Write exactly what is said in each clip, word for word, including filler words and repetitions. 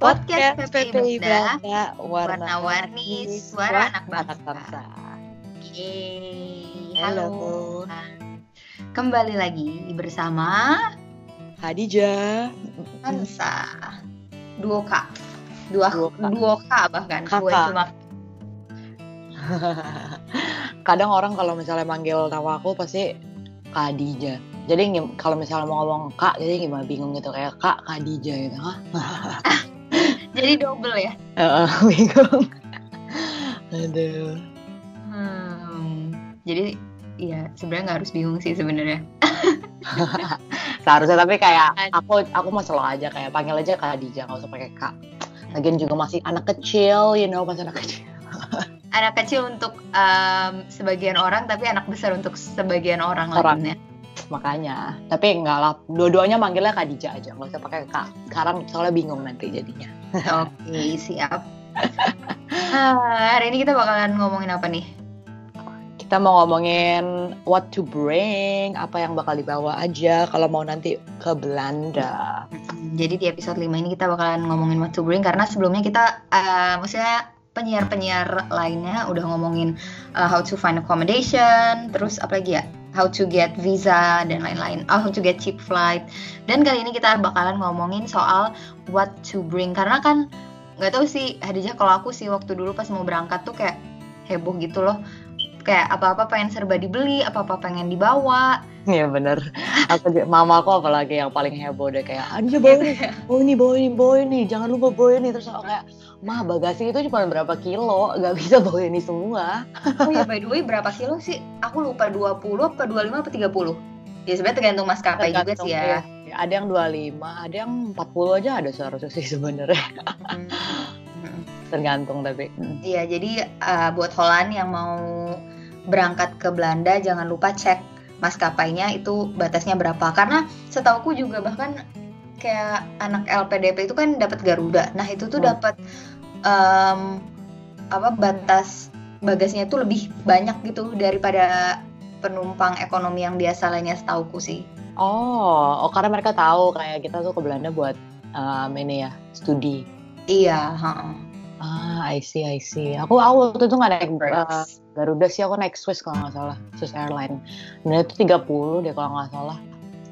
Podcast Podcast P P I Muda, Muda, warna-warni suara anak bangsa. bangsa. Yeay, Halo. halo. Kembali lagi bersama Hadijah. Hansa. Duo K. Dua Duo K. duo K bahkan. Kakak. Gue cuma Kadang orang kalau misalnya manggil nama aku pasti Kak Hadijah. Jadi ngim- kalau misalnya mau ngomong Kak, jadi gimana bingung gitu kayak Kak Hadijah gitu. Hah? jadi double ya. Heeh, bingung. Aduh. Hmm. Jadi ya sebenarnya nggak harus bingung sih sebenarnya. Seharusnya tapi kayak aku aku mau slow aja kayak panggil aja Kak Hadijah, nggak usah pakai Kak. Lagian juga masih anak kecil, you know, masih anak kecil. Anak kecil untuk um, sebagian orang, tapi anak besar untuk sebagian orang, Orang. lainnya. Makanya, tapi enggak lah, dua-duanya manggilnya Kak Hadijah aja, nggak usah pakai Kak. Sekarang soalnya bingung nanti jadinya. Oke, siap. Ah, hari ini kita bakalan ngomongin apa nih? Kita mau ngomongin what to bring, apa yang bakal dibawa aja kalau mau nanti ke Belanda. Jadi di episode lima ini kita bakalan ngomongin what to bring, karena sebelumnya kita, uh, maksudnya penyiar-penyiar lainnya udah ngomongin uh, how to find accommodation, terus apa lagi ya? How to get visa dan lain-lain, oh, how to get cheap flight. Dan kali ini kita bakalan ngomongin soal what to bring, karena kan nggak tahu sih Hadijah, kalau aku sih waktu dulu pas mau berangkat tuh kayak heboh gitu loh, kayak apa-apa pengen serba dibeli, apa-apa pengen dibawa. Iya bener, aku mama aku apalagi yang paling heboh deh kayak Hadijah bawa ini, bawa ini, bawa ini, bawa ini, jangan lupa bawa ini. Terus aku kayak, mah bagasi itu cuma berapa kilo, nggak bisa bawa ini semua. Oh ya, by the way, berapa kilo sih? Aku lupa, dua puluh apa dua puluh lima apa tiga puluh? Ya sebenarnya tergantung maskapai juga Tergantung, sih ya. ya. Ada yang dua puluh lima, ada yang empat puluh aja ada seharusnya sih sebenarnya. Hmm. Tergantung tapi. Iya, jadi uh, buat Holland yang mau berangkat ke Belanda, jangan lupa cek maskapainya itu batasnya berapa. Karena setauku juga bahkan kayak anak L P D P itu kan dapat Garuda. Nah itu tuh Hmm. dapat um, apa batas bagasinya tuh lebih banyak gitu daripada penumpang ekonomi yang biasa lainnya, setauku sih. Oh, oh karena mereka tahu kayak kita tuh ke Belanda buat um, ini ya studi. Iya. Ha-ha. Ah, I see, I see. Aku aku waktu itu nggak naik Breaks. uh, Garuda sih, aku naik Swiss kalau nggak salah, Swiss Airline. Dan itu tiga puluh deh kalau nggak salah.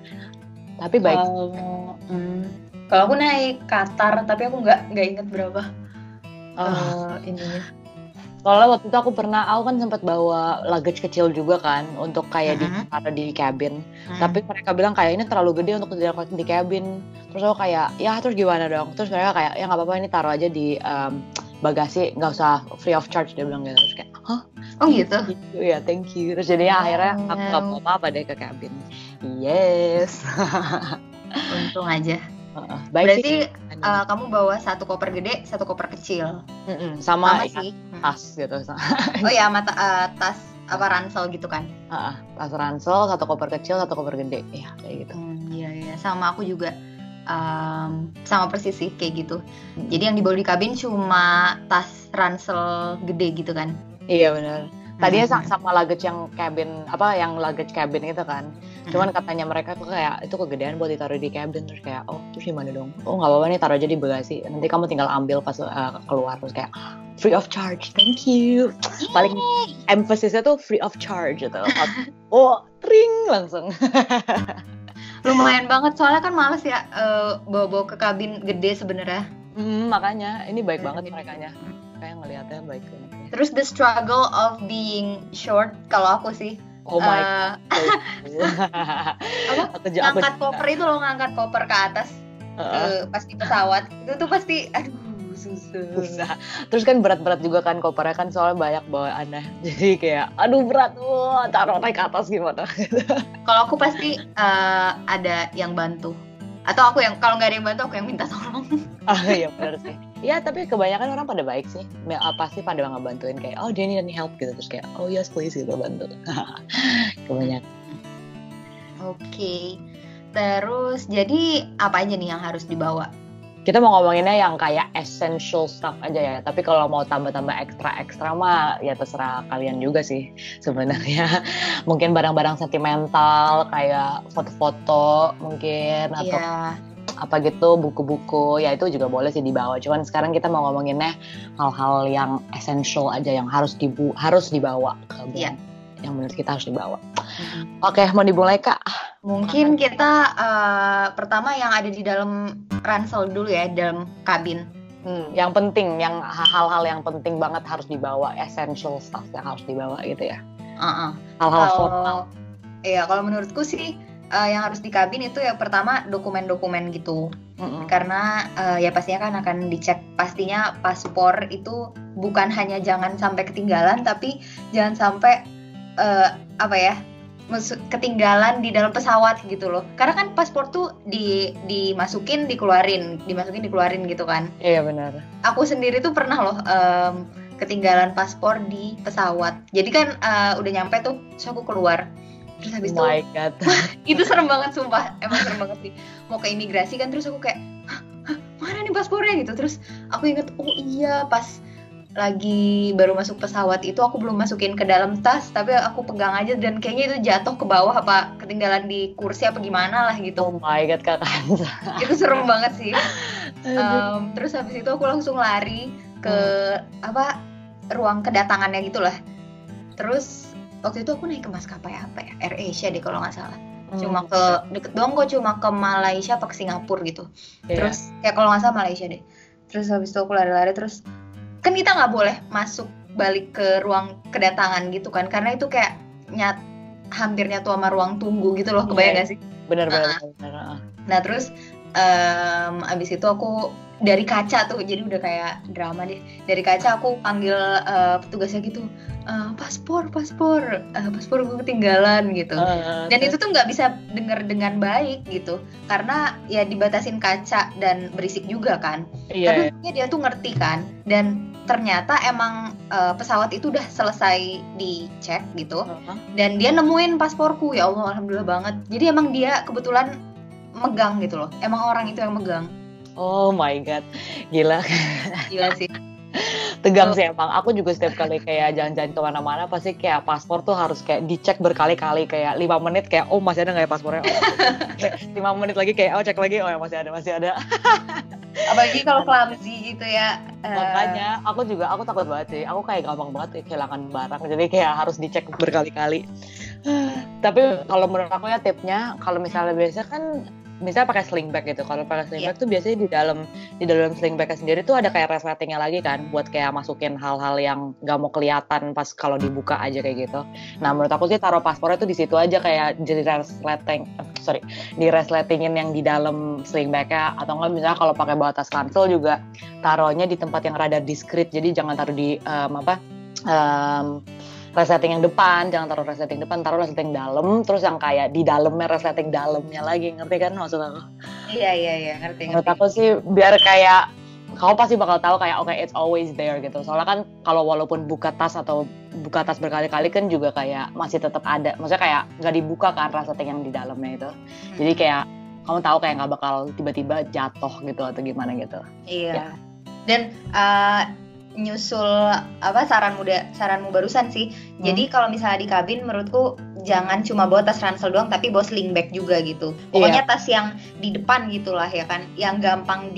Tapi baik. Kalau hmm, kalau aku naik Qatar, tapi aku nggak nggak inget berapa uh, ininya. Soalnya waktu itu aku pernah, aku kan sempat bawa luggage kecil juga kan, untuk kayak Mhm. ditaruh di cabin. Hmm. Tapi mereka bilang kayak ini terlalu gede untuk ditaruh di cabin. Terus aku kayak, ya terus gimana dong? Terus mereka kayak, ya nggak apa-apa, ini taruh aja di um, bagasi, nggak usah free of charge, dia bilang gitu. Terus kayak, hah? Oh gitu. Gitu ya, thank you. Terus jadinya akhirnya aku nggak bawa apa-apa deh ke cabin. Yes. Untung aja. Uh, baik Berarti sih. uh, kamu bawa satu koper gede, satu koper kecil. Mm-mm, sama, Sama ya, sih. tas gitu. Oh ya, mata uh, tas apa ransel gitu kan? Uh, tas ransel, satu koper kecil, satu koper gede. Ya kayak gitu. Hmm, iya iya, sama aku juga um, sama persis sih kayak gitu. Hmm. Jadi yang dibawa di kabin cuma tas ransel gede gitu kan? Iya benar. Tadinya Hmm. sama luggage yang cabin, apa yang luggage cabin itu kan. Cuman katanya mereka tuh kayak itu kegedean buat ditaruh di cabin. Terus kayak, oh terus gimana dong? Oh nggak apa-apa nih, taruh aja di bagasi. Nanti kamu tinggal ambil pas uh, keluar. Terus kayak free of charge, thank you. Paling emphasisnya tuh free of charge gitu. Oh ring langsung. Lumayan banget, soalnya kan males ya uh, bawa-bawa ke kabin gede sebenarnya. Hmm, makanya ini baik banget merekanya. Kayak ngelihatnya baik banget. Terus the struggle of being short, kalau aku sih. Oh my uh, god. apa? Aku ju- aku Ngangkat juga. koper itu loh, ngangkat koper ke atas Heeh. uh, pas di pesawat. Itu tuh pasti, aduh susah. Susah. Terus kan berat-berat juga kan kopernya kan, soalnya banyak bawaannya. Jadi kayak aduh berat, wah taruh naik ke atas gimana. Kalau aku pasti uh, ada yang bantu. Atau aku yang, kalau nggak ada yang bantu, aku yang minta tolong. Ah iya benar sih. Ya tapi kebanyakan orang pada baik sih. Pasti pada ngebantuin kayak, oh dia need any help gitu. Terus kayak, oh yes please gitu bantu. Kebanyakan. Oke. Terus jadi apa aja nih yang harus dibawa? Kita mau ngomonginnya yang kayak essential stuff aja ya. Tapi kalau mau tambah-tambah ekstra-ekstra mah ya terserah kalian juga sih sebenarnya. Mungkin barang-barang sentimental kayak foto-foto mungkin, atau Iya. apa gitu buku-buku ya itu juga boleh sih dibawa. Cuman sekarang kita mau ngomonginnya hal-hal yang essential aja yang harus dibu harus dibawa ke Bali. Iya. Yang menurut kita harus dibawa. Mm-hmm. Oke, mau dimulai Kak? Mungkin kita uh, pertama yang ada di dalam ransel dulu ya, dalam kabin. Hmm, yang penting, yang hal-hal yang penting banget harus dibawa, essential stuff yang harus dibawa gitu ya. Uh-uh. Hal-hal formal. Iya, kalau menurutku sih uh, yang harus di kabin itu ya pertama dokumen-dokumen gitu. Mm-mm. Karena uh, ya pastinya kan akan dicek, pastinya paspor itu bukan hanya jangan sampai ketinggalan, tapi jangan sampai uh, apa ya ketinggalan di dalam pesawat gitu loh. Karena kan paspor tuh di dimasukin dikeluarin, dimasukin dikeluarin gitu kan. Iya benar. Aku sendiri tuh pernah loh um, ketinggalan paspor di pesawat. Jadi kan uh, udah nyampe tuh, terus aku keluar. Terus habis oh my itu God. itu serem banget sumpah, emang serem banget sih. Mau ke imigrasi kan, terus aku kayak hah, hah, mana nih paspornya gitu. Terus aku inget, oh iya pas lagi baru masuk pesawat itu aku belum masukin ke dalam tas, tapi aku pegang aja dan kayaknya itu jatuh ke bawah apa ketinggalan di kursi apa gimana lah gitu. Oh my God Kak Kanza. Itu serem banget sih. Um, terus habis itu aku langsung lari ke hmm. apa ruang kedatangannya gitulah. Terus waktu itu aku naik ke maskapai apa ya, AirAsia deh kalau nggak salah. Hmm. Cuma ke deket doang kok, cuma ke Malaysia apa ke Singapura gitu. Yeah. Terus kayak kalau nggak salah Malaysia deh. Terus habis itu aku lari-lari, terus kan kita nggak boleh masuk balik ke ruang kedatangan gitu kan, karena itu kayak nyat hampir nyatu sama ruang tunggu gitu loh, kebayang yeah. gak sih? Benar-benar. Uh-huh. Nah terus um, abis itu aku dari kaca tuh, jadi udah kayak drama deh. Dari kaca aku panggil uh, petugasnya gitu, uh, paspor, paspor, uh, paspor gue ketinggalan gitu. Uh, dan itu tuh nggak bisa denger dengan baik gitu, karena ya dibatasin kaca dan berisik juga kan. Yeah. Tapi dia tuh ngerti kan, dan ternyata emang uh, pesawat itu udah selesai dicek gitu, uh-huh. dan dia nemuin pasporku, ya Allah, alhamdulillah banget. Jadi emang dia kebetulan megang gitu loh, emang orang itu yang megang. Oh my God, gila. Gila sih. Tegang oh. sih emang. Aku juga setiap kali kayak jalan-jalan kemana-mana pasti kayak paspor tuh harus kayak dicek berkali-kali, kayak lima menit kayak oh masih ada nggak ya paspornya? lima menit lagi kayak oh cek lagi, oh ya masih ada, masih ada. Apalagi kalau clumsy gitu ya. Makanya aku juga, aku takut banget sih. Aku kayak gampang banget kehilangan barang, jadi kayak harus dicek berkali-kali. Tapi kalau menurut aku ya tipnya, kalau misalnya biasa kan misalnya pakai sling bag gitu. Kalau pakai sling bag yeah. tuh biasanya di dalam di dalam sling bagnya sendiri tuh ada kayak resletingnya lagi kan, buat kayak masukin hal-hal yang nggak mau kelihatan pas kalau dibuka aja kayak gitu. Nah menurut aku sih taruh paspornya tuh di situ aja, kayak di resleting, sorry, di resletingin yang di dalam sling bagnya, atau nggak misalnya kalau pakai bawa tas ransel juga taruhnya di tempat yang rada diskret. Jadi jangan taruh di um, apa um, resleting yang depan, jangan taruh resleting depan, taruh resleting dalam, terus yang kayak di dalamnya resleting dalamnya lagi, ngerti kan maksud aku? Iya iya iya, ngerti ngerti. Menurut aku sih biar kayak kamu pasti bakal tahu kayak oke okay, it's always there gitu. Soalnya kan kalau walaupun buka tas atau buka tas berkali-kali kan juga kayak masih tetap ada, maksudnya kayak nggak dibuka kan resleting yang di dalamnya itu. Hmm. Jadi kayak kamu tahu kayak nggak bakal tiba-tiba jatuh gitu atau gimana gitu. Iya. Ya. Dan uh, nyusul apa saranmu da, saranmu barusan sih. Hmm. Jadi kalau misalnya di kabin menurutku jangan cuma bawa tas ransel doang, tapi bawa sling bag juga gitu. Pokoknya yeah. tas yang di depan gitulah ya kan, yang gampang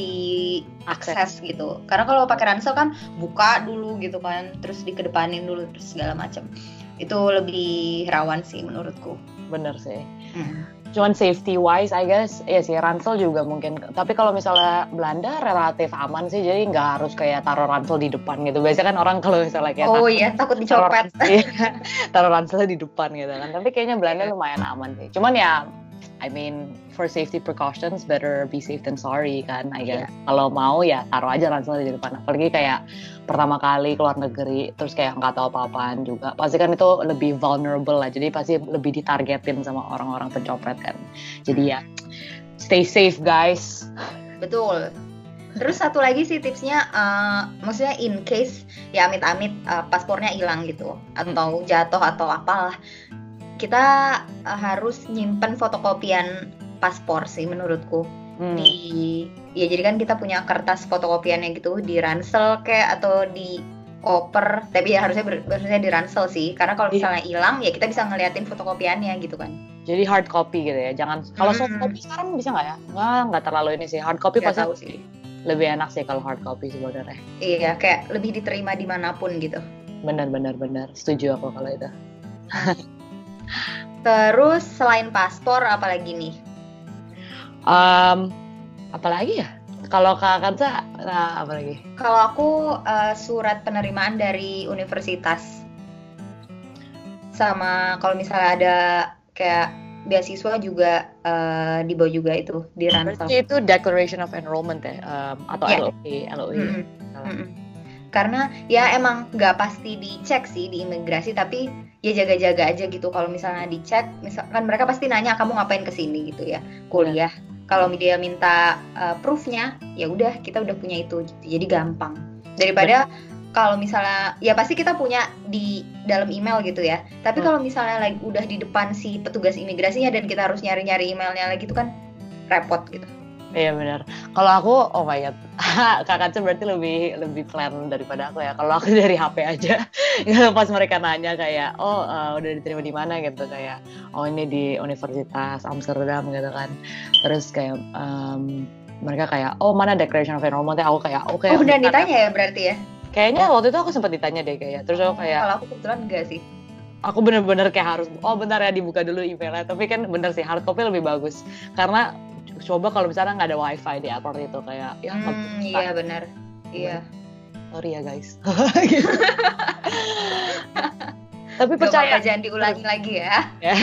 diakses gitu. Karena kalau pakai ransel kan buka dulu gitu kan, terus dikedepanin dulu terus segala macam. Itu lebih rawan sih menurutku. Bener sih. Hmm. Cuman safety wise I guess ya sih ransel juga mungkin, tapi kalau misalnya Belanda relatif aman sih, jadi nggak harus kayak taruh ransel di depan gitu. Biasanya kan orang kalau misalnya kayak oh iya takut dicopet taruh ransel di depan gitu kan, tapi kayaknya Belanda lumayan aman sih. Cuman ya I mean for safety precautions better be safe than sorry kan I guess. Yeah. Kalau mau ya taruh aja ransel di depan, apalagi kayak pertama kali keluar negeri terus kayak nggak tahu apa-apaan juga, pasti kan itu lebih vulnerable lah, jadi pasti lebih ditargetin sama orang-orang pencopet kan. Jadi ya stay safe guys. Betul. Terus satu lagi sih tipsnya, uh, maksudnya in case ya amit-amit uh, paspornya hilang gitu atau jatuh atau apalah, kita uh, harus nyimpen fotokopian paspor sih menurutku. Hmm. Di ya jadi kan kita punya kertas fotokopiannya gitu di ransel kayak atau di koper, tapi ya harusnya ber, harusnya di ransel sih, karena kalau misalnya hilang ya kita bisa ngeliatin fotokopiannya gitu kan. Jadi hard copy gitu ya. Jangan kalau soft Hmm. copy sekarang bisa nggak ya? Nggak, nggak terlalu ini sih. Hard copy Nggak pasti tahu sih. lebih enak sih kalau hard copy sebenarnya. Iya, kayak lebih diterima dimanapun gitu. Benar benar benar. Setuju aku kalau itu. Terus selain paspor apalagi nih? Um, apalagi ya? Kalau Kak Kansa, nah, apa lagi? Kalau aku uh, surat penerimaan dari universitas. Sama kalau misalnya ada kayak beasiswa juga uh, dibawa juga itu di ransel. Berarti itu Declaration of Enrollment ya, um, atau Ya. L O E, L O E. Mm-mm. Mm-mm. Karena ya emang nggak pasti dicek sih di imigrasi, tapi ya jaga-jaga aja gitu. Kalau misalnya dicek, misalkan mereka pasti nanya kamu ngapain kesini gitu ya, kuliah. Kalau dia minta uh, proofnya, ya udah kita udah punya itu, gitu. Jadi gampang. Daripada kalau misalnya, ya pasti kita punya di dalam email gitu ya. Tapi Hmm. kalau misalnya lagi udah di depan si petugas imigrasinya dan kita harus nyari-nyari emailnya lagi itu kan repot gitu. Iya benar. Kalau aku, oh my god, Kak Kansa berarti lebih lebih plan daripada aku ya. Kalau aku dari H P aja, pas mereka nanya kayak, oh uh, udah diterima di mana gitu kayak, oh ini di Universitas Amsterdam gitu kan. Terus kayak um, mereka kayak, oh mana Declaration of Enrollment? Aku kayak, oke. Okay, oh udah ditanya ya berarti ya? Kayaknya waktu itu aku sempat ditanya deh kayak, terus aku kayak, kalau aku kebetulan enggak sih. Aku bener-bener kayak harus, oh bentar ya dibuka dulu emailnya. Tapi kan bener sih hard copy lebih bagus karena coba kalau misalnya nggak ada wifi di airport itu kayak ya nggak Hmm, bisa. iya benar. Iya. Sorry ya guys. Tapi Gak percaya apa-apa, jangan diulangi lagi ya.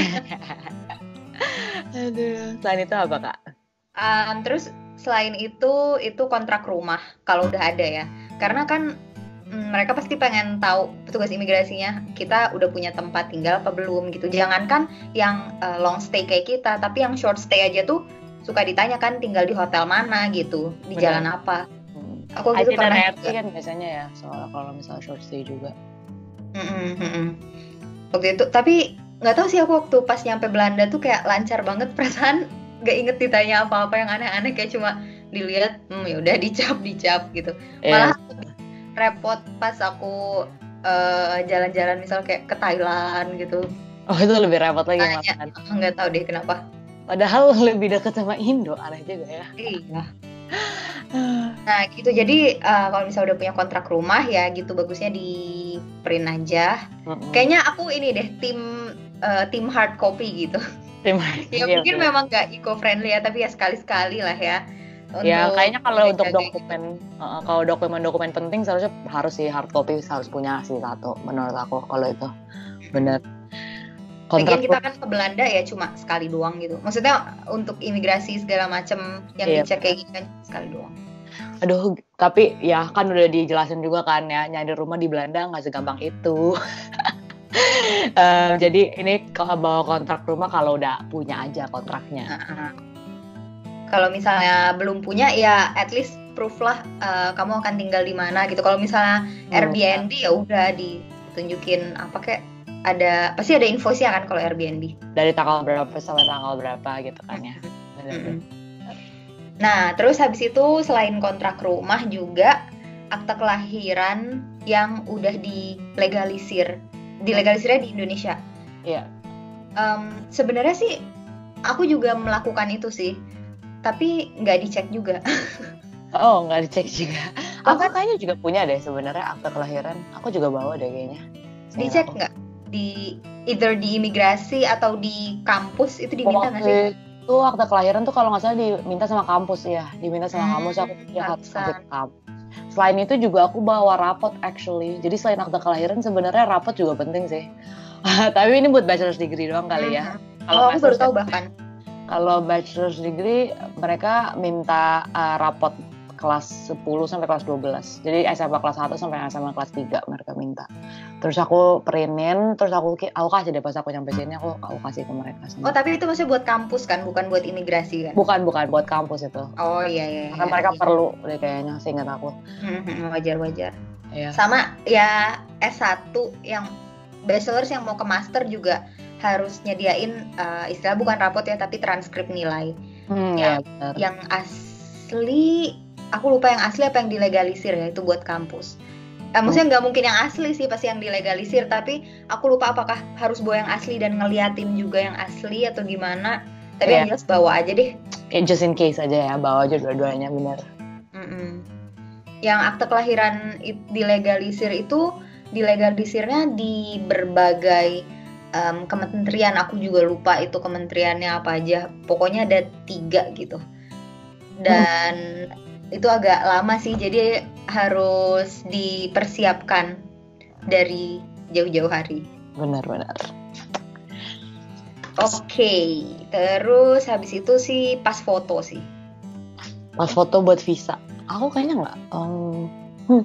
Aduh. Selain itu apa Kak? Um, terus selain itu itu kontrak rumah kalau udah ada ya. Karena kan mm, mereka pasti pengen tahu petugas imigrasinya kita udah punya tempat tinggal apa belum gitu. Jangankan yang uh, long stay kayak kita, tapi yang short stay aja tuh suka ditanya kan tinggal di hotel mana gitu, di Benar. jalan apa. Hmm. Aku gitu pernah itinerary juga. kan biasanya ya, soalnya kalau misalnya short stay juga. Mm-mm, mm-mm. Waktu itu, tapi nggak tahu sih aku waktu pas nyampe Belanda tuh kayak lancar banget, perasaan nggak inget ditanya apa-apa yang aneh-aneh, kayak cuma dilihat, hmm ya udah dicap dicap gitu. Malah Iya. repot pas aku uh, jalan-jalan misal kayak ke Thailand gitu. Oh itu lebih repot lagi Tanya, malahan. nggak tahu deh kenapa. Padahal lebih dekat sama Indo, aneh juga ya. Iya. Nah gitu, jadi uh, kalau misalnya udah punya kontrak rumah ya gitu bagusnya di print aja. Mm-mm. Kayaknya aku ini deh tim uh, tim hard copy gitu. Terima Ya kasih. mungkin memang nggak eco-friendly ya, tapi ya sekali-sekali lah ya. Ya kayaknya kalau untuk jaga dokumen, uh, kalau dokumen-dokumen penting seharusnya harus sih hard copy harus punya sih satu menurut aku kalau itu benar. Lagian Kontrak kita kan ke Belanda ya cuma sekali doang gitu. Maksudnya untuk imigrasi segala macam yang Iya. dicek kayak gitu kan sekali doang. Aduh, tapi ya kan udah dijelasin juga kan ya, nyari rumah di Belanda nggak segampang itu. um, jadi ini kalau bawa kontrak rumah kalau udah punya aja kontraknya. Uh-huh. Kalau misalnya belum punya ya at least proof lah uh, kamu akan tinggal di mana gitu. Kalau misalnya Hmm. Airbnb ya udah ditunjukin apa kayak ada, pasti ada invoice-nya kan kalau Airbnb. Dari tanggal berapa sampai tanggal berapa gitu kan ya. Mm-mm. Nah, terus habis itu selain kontrak rumah juga akta kelahiran yang udah dilegalisir. Dilegalisirnya di Indonesia. Iya. Um, sebenarnya sih aku juga melakukan itu sih. Tapi nggak dicek juga. Oh, nggak dicek juga. Aku kayaknya juga punya deh sebenarnya akta kelahiran. Aku juga bawa deh kayaknya. Dicek nggak? Di either di imigrasi atau di kampus itu diminta nggak sih? Itu akta kelahiran tuh kalau nggak salah diminta sama kampus ya, diminta sama Hmm, kampus aku ya harus pantesan. kasih ke kampus. Selain itu juga aku bawa rapot actually. Jadi selain akta kelahiran sebenarnya rapot juga penting sih. Tapi ini buat bachelor's degree doang kali ya. Hmm. Oh, aku baru tahu bahkan. Kalau bachelor's degree mereka minta uh, rapot kelas sepuluh sampai kelas dua belas. Jadi S M A kelas satu sampai S M A kelas tiga mereka minta. Terus aku printin, terus aku aku kasih deh pas aku nyampe sini aku aku kasih ke mereka semua. Oh, tapi itu maksudnya buat kampus kan, bukan buat imigrasi kan? Bukan, bukan buat kampus itu. Oh iya iya. Karena iya, mereka iya. perlu deh kayaknya, seingat aku. Hmm, wajar-wajar. Iya. Sama ya S satu yang bachelor's yang mau ke master juga harus nyediain uh, istilah bukan rapot ya, tapi transkrip nilai. Hmm, Ya, ya, benar. Yang asli, aku lupa yang asli apa yang dilegalisir ya, itu buat kampus. Eh, maksudnya nggak mungkin yang asli sih pasti yang dilegalisir, tapi aku lupa apakah harus bawa yang asli dan ngeliatin juga yang asli atau gimana. Tapi Iya. yang jelas bawa aja deh. Kayak just in case aja ya, bawa aja dua-duanya bener. Mm-mm. Yang akte kelahiran it- dilegalisir itu dilegalisirnya di berbagai em, kementerian. Aku juga lupa itu kementeriannya apa aja. Pokoknya ada tiga gitu. Dan itu agak lama sih, jadi harus dipersiapkan dari jauh-jauh hari. Benar-benar. Oke, terus habis itu sih pas foto sih. Pas foto buat visa, aku kayaknya nggak. Um, hmm.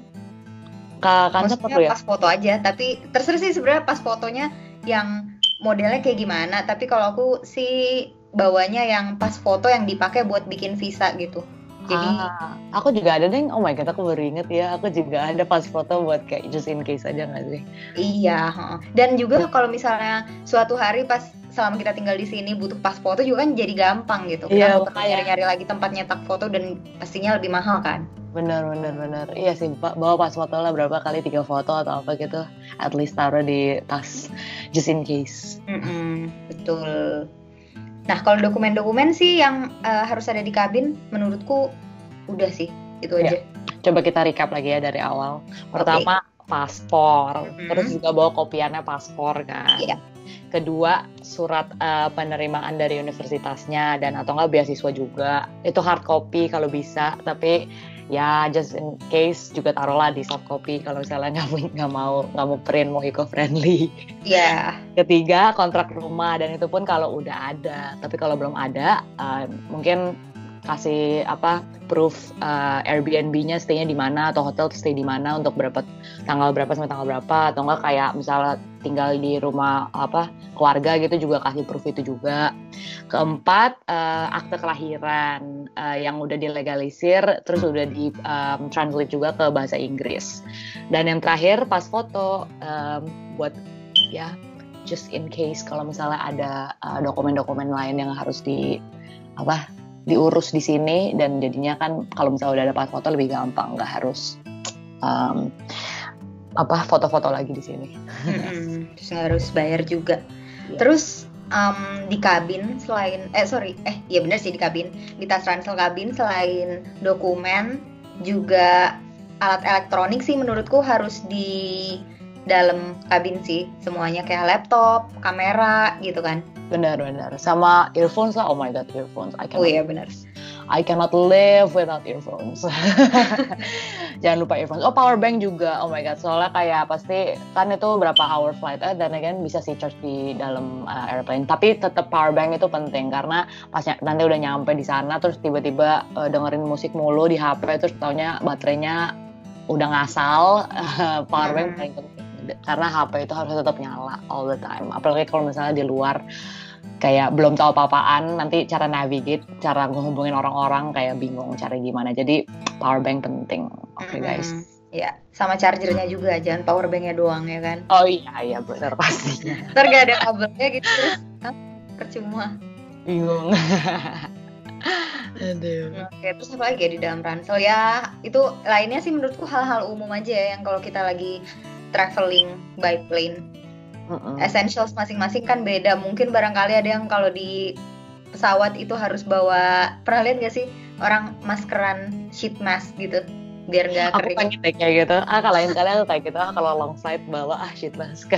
Kak Kansa Maksudnya perlu ya? pas foto aja, tapi terserah sih sebenarnya pas fotonya yang modelnya kayak gimana. Tapi kalau aku sih bawanya yang pas foto yang dipakai buat bikin visa gitu. Jadi Ah, aku juga ada deh. Oh my god, aku baru inget ya. Aku juga ada pas foto buat kayak just in case aja nggak sih? iya, heeh. Dan juga kalau misalnya suatu hari pas selama kita tinggal di sini butuh pas foto juga kan jadi gampang gitu. Kita Iya, nggak perlu makanya. nyari-nyari lagi tempat nyetak foto dan pastinya lebih mahal kan. Bener, bener, bener. Iya sih, Pak. Bawa pas foto lah berapa kali, tiga foto atau apa gitu. At least taruh di tas, just in case. Mm-mm, betul. Nah, kalau dokumen-dokumen sih yang uh, harus ada di kabin, menurutku udah sih, itu Iya. aja. Coba kita recap lagi ya dari awal. Pertama, paspor. Mhm. Terus juga bawa kopiannya paspor kan. Iya. Kedua, surat uh, penerimaan dari universitasnya dan atau enggak beasiswa juga. Itu hard copy kalau bisa, tapi ya just in case juga taruhlah di soft copy kalau misalnya nggak nggak mau nggak mau print, mau eco friendly. Iya. Ketiga, kontrak rumah, dan itu pun kalau udah ada. Tapi kalau belum ada, uh, mungkin kasih apa proof uh, Airbnb-nya stay-nya di mana atau hotel stay di mana untuk berapa tanggal berapa sampai tanggal berapa, atau enggak kayak misalnya tinggal di rumah apa keluarga gitu juga kasih proof itu juga. Keempat, uh, akte kelahiran uh, yang udah dilegalisir terus udah di um, translate juga ke bahasa Inggris. Dan yang terakhir pas foto um, buat ya just in case kalau misalnya ada uh, dokumen-dokumen lain yang harus di apa diurus di sini, dan jadinya kan kalau misalnya udah ada pas foto lebih gampang, nggak harus um, apa foto-foto lagi di sini. Mm-mm. Terus nggak harus bayar juga. Iya. Terus um, di kabin selain eh sorry eh ya benar sih di kabin di tas ransel kabin selain dokumen juga alat elektronik sih menurutku harus di dalam kabin sih semuanya, kayak laptop, kamera gitu kan. Benar-benar, sama earphones lah. Oh my god, earphones. I Oh cannot, iya benar. I cannot live without earphones. Jangan lupa earphones. Oh, power bank juga. Oh my god, soalnya kayak pasti kan itu berapa hour flight, eh, dan again bisa sih charge di dalam uh, airplane. Tapi tetap power bank itu penting karena pas ny- nanti udah nyampe di sana terus tiba-tiba uh, dengerin musik mulu di H P terus taunya baterainya udah ngasal. Uh, power bank Hmm. paling penting karena H P itu harus tetap nyala all the time. Apalagi kalau misalnya di luar kayak belum tahu apa-apaan, nanti cara navigate, cara menghubungin orang-orang kayak bingung cara gimana. Jadi power bank penting. Oke okay, guys. Mm-mm. Ya, sama chargernya juga, jangan power banknya doang ya kan. Oh iya iya benar pastinya. Ntar gak ada kabelnya gitu terus ah, percuma. Bingung. Aduh. Oke, terus apa lagi ya di dalam ransel ya? Itu lainnya sih menurutku hal-hal umum aja ya, yang kalau kita lagi traveling by plane. Mm-mm. Essentials masing-masing kan beda. Mungkin barangkali ada yang kalau di pesawat itu harus bawa, pernah lihat gak sih orang maskeran sheet mask gitu biar nggak Aku kering. pengen deh kayak gitu. Ah kalau lain kali aku kayak gitu. Ah kalau long flight bawa ah sheet mask.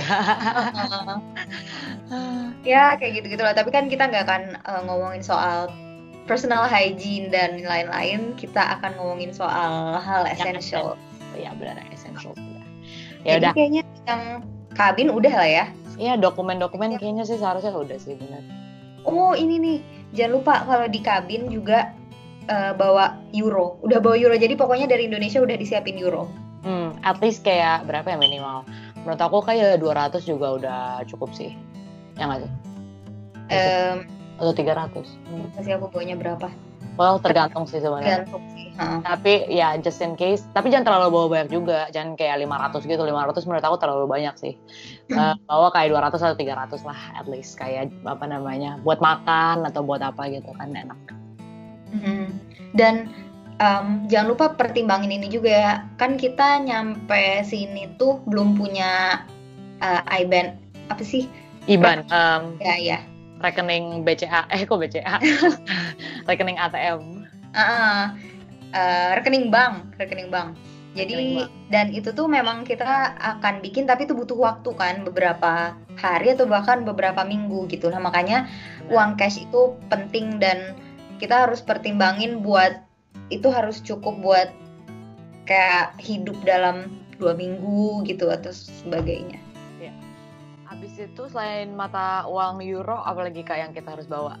Ya kayak gitu-gitu lah. Tapi kan kita nggak akan uh, ngomongin soal personal hygiene dan lain-lain. Kita akan ngomongin soal hal essential. Ya benar essential. Ya Jadi udah. kayaknya yang kabin udah lah ya. Iya dokumen-dokumen kayaknya sih seharusnya udah sih benar. Oh ini nih, jangan lupa kalau di kabin juga uh, bawa euro. Udah bawa euro, jadi pokoknya dari Indonesia udah disiapin euro. Hmm, at least kayak berapa ya minimal? Menurut aku kayak dua ratus juga udah cukup sih. Ya nggak sih? Um, Atau tiga ratus? Hmm. Kasih aku bawanya berapa? Well, tergantung sih sebenarnya. Tergantung sih. Uh-huh. Tapi ya just in case, tapi jangan terlalu bawa banyak juga. Jangan kayak lima ratus gitu. lima ratus menurut aku terlalu banyak sih. Uh, bawa kayak dua ratus atau tiga ratus lah at least, kayak apa namanya? Buat makan atau buat apa gitu kan enak. Mm-hmm. Dan Um, jangan lupa pertimbangin ini juga ya. Kan kita nyampe sini tuh belum punya uh, I B A N apa sih? I B A N. Um, ya ya. Rekening B C A. Eh kok B C A? Rekening A T M. Uh, uh, rekening bank, rekening bank. Jadi dan itu tuh memang kita akan bikin tapi itu butuh waktu kan beberapa hari atau bahkan beberapa minggu gitu. Nah makanya nah. uang cash itu penting dan kita harus pertimbangin buat itu harus cukup buat kayak hidup dalam dua minggu gitu atau sebagainya. Ya. Habis itu selain mata uang euro apalagi kak yang kita harus bawa?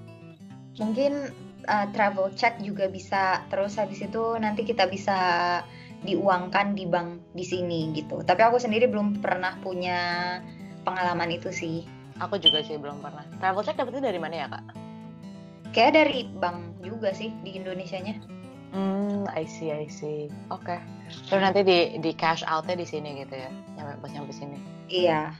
Mungkin uh, travel check juga bisa. Terus habis itu nanti kita bisa diuangkan di bank di sini gitu. Tapi aku sendiri belum pernah punya pengalaman itu sih. Aku juga sih belum pernah. Travel check dapetnya dari mana ya kak? Kayak dari bank juga sih di Indonesianya. Hmm, I see, I see. Oke. Okay. Terus nanti di di cash outnya di sini gitu ya? Nyampe pas nyampe sini. Iya.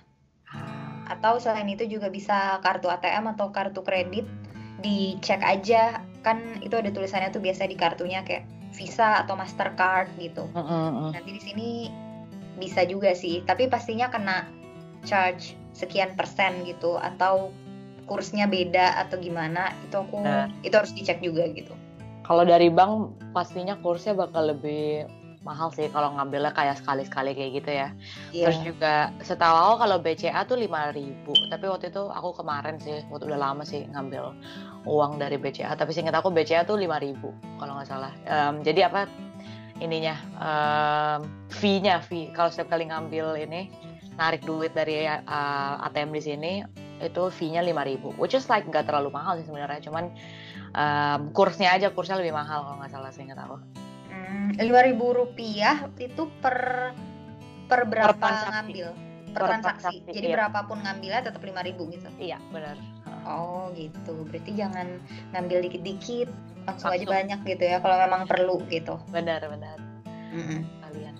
Atau selain itu juga bisa kartu A T M atau kartu kredit dicek aja kan itu ada tulisannya tuh biasa di kartunya kayak Visa atau Mastercard gitu. Mm-hmm. Nanti di sini bisa juga sih, tapi pastinya kena charge sekian persen gitu atau kursnya beda atau gimana itu aku nah. itu harus dicek juga gitu. Kalau dari bank pastinya kursnya bakal lebih mahal sih kalau ngambilnya kayak sekali-sekali kayak gitu ya. Yeah. Terus juga setahu aku kalau B C A tuh lima ribu, tapi waktu itu aku kemarin sih, waktu udah lama sih ngambil uang dari B C A, tapi seingat aku B C A tuh lima ribu kalau nggak salah. Um, jadi apa ininya um, fee-nya fee kalau setiap kali ngambil ini narik duit dari uh, A T M di sini itu fee-nya lima ribu, which is like nggak terlalu mahal sih sebenarnya, cuman um, kursnya aja kursnya lebih mahal kalau nggak salah seingat aku. lima ribu rupiah itu per per berapa per ngambil per, per transaksi. transaksi jadi iya. Berapapun ngambilnya tetap lima ribu gitu. Iya benar. Oh gitu, berarti jangan ngambil dikit-dikit langsung, langsung aja banyak gitu ya kalau memang perlu gitu. Benar benar. Mm-mm. Kalian.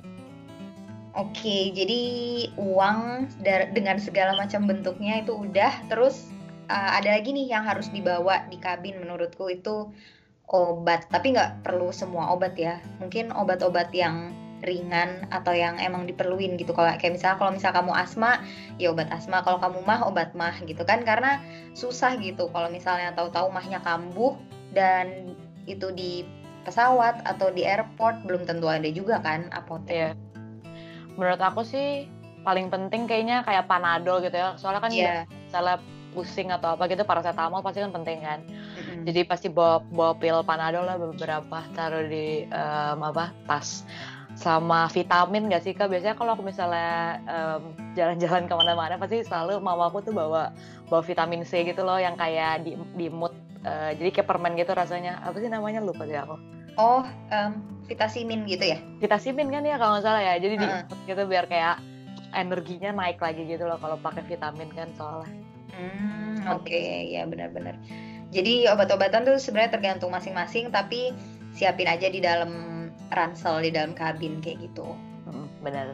Oke, jadi uang dar- dengan segala macam bentuknya itu udah. Terus uh, ada lagi nih yang harus dibawa di kabin menurutku itu obat, tapi nggak perlu semua obat ya. Mungkin obat-obat yang ringan atau yang emang diperluin gitu. Kalau kayak misalnya kalau misalnya kamu asma, ya obat asma. Kalau kamu mah, obat mah gitu kan. Karena susah gitu. Kalau misalnya tahu-tahu mahnya kambuh dan itu di pesawat atau di airport belum tentu ada juga kan apotek. Iya. Menurut aku sih paling penting kayaknya kayak Panadol gitu ya. Soalnya kan yeah. misalnya pusing atau apa gitu, paracetamol pasti kan penting kan. Mm-hmm. Jadi pasti bawa bawa pil Panadol lah beberapa, taruh di um, apa tas. Sama vitamin nggak sih kak? Biasanya kalau aku misalnya um, jalan-jalan kemana-mana pasti selalu mamaku tuh bawa bawa vitamin C gitu loh yang kayak di di mood uh, jadi kayak permen gitu rasanya. Apa sih namanya lupa sih aku. Oh, um, Vitamin gitu ya? Vitamin kan ya kalau nggak salah ya. Jadi uh-uh. di mood gitu biar kayak energinya naik lagi gitu loh kalau pakai vitamin kan soalnya. Hmm, oke okay. Ya benar-benar. Jadi obat-obatan tuh sebenarnya tergantung masing-masing, tapi siapin aja di dalam ransel, di dalam kabin kayak gitu. Hmm, benar.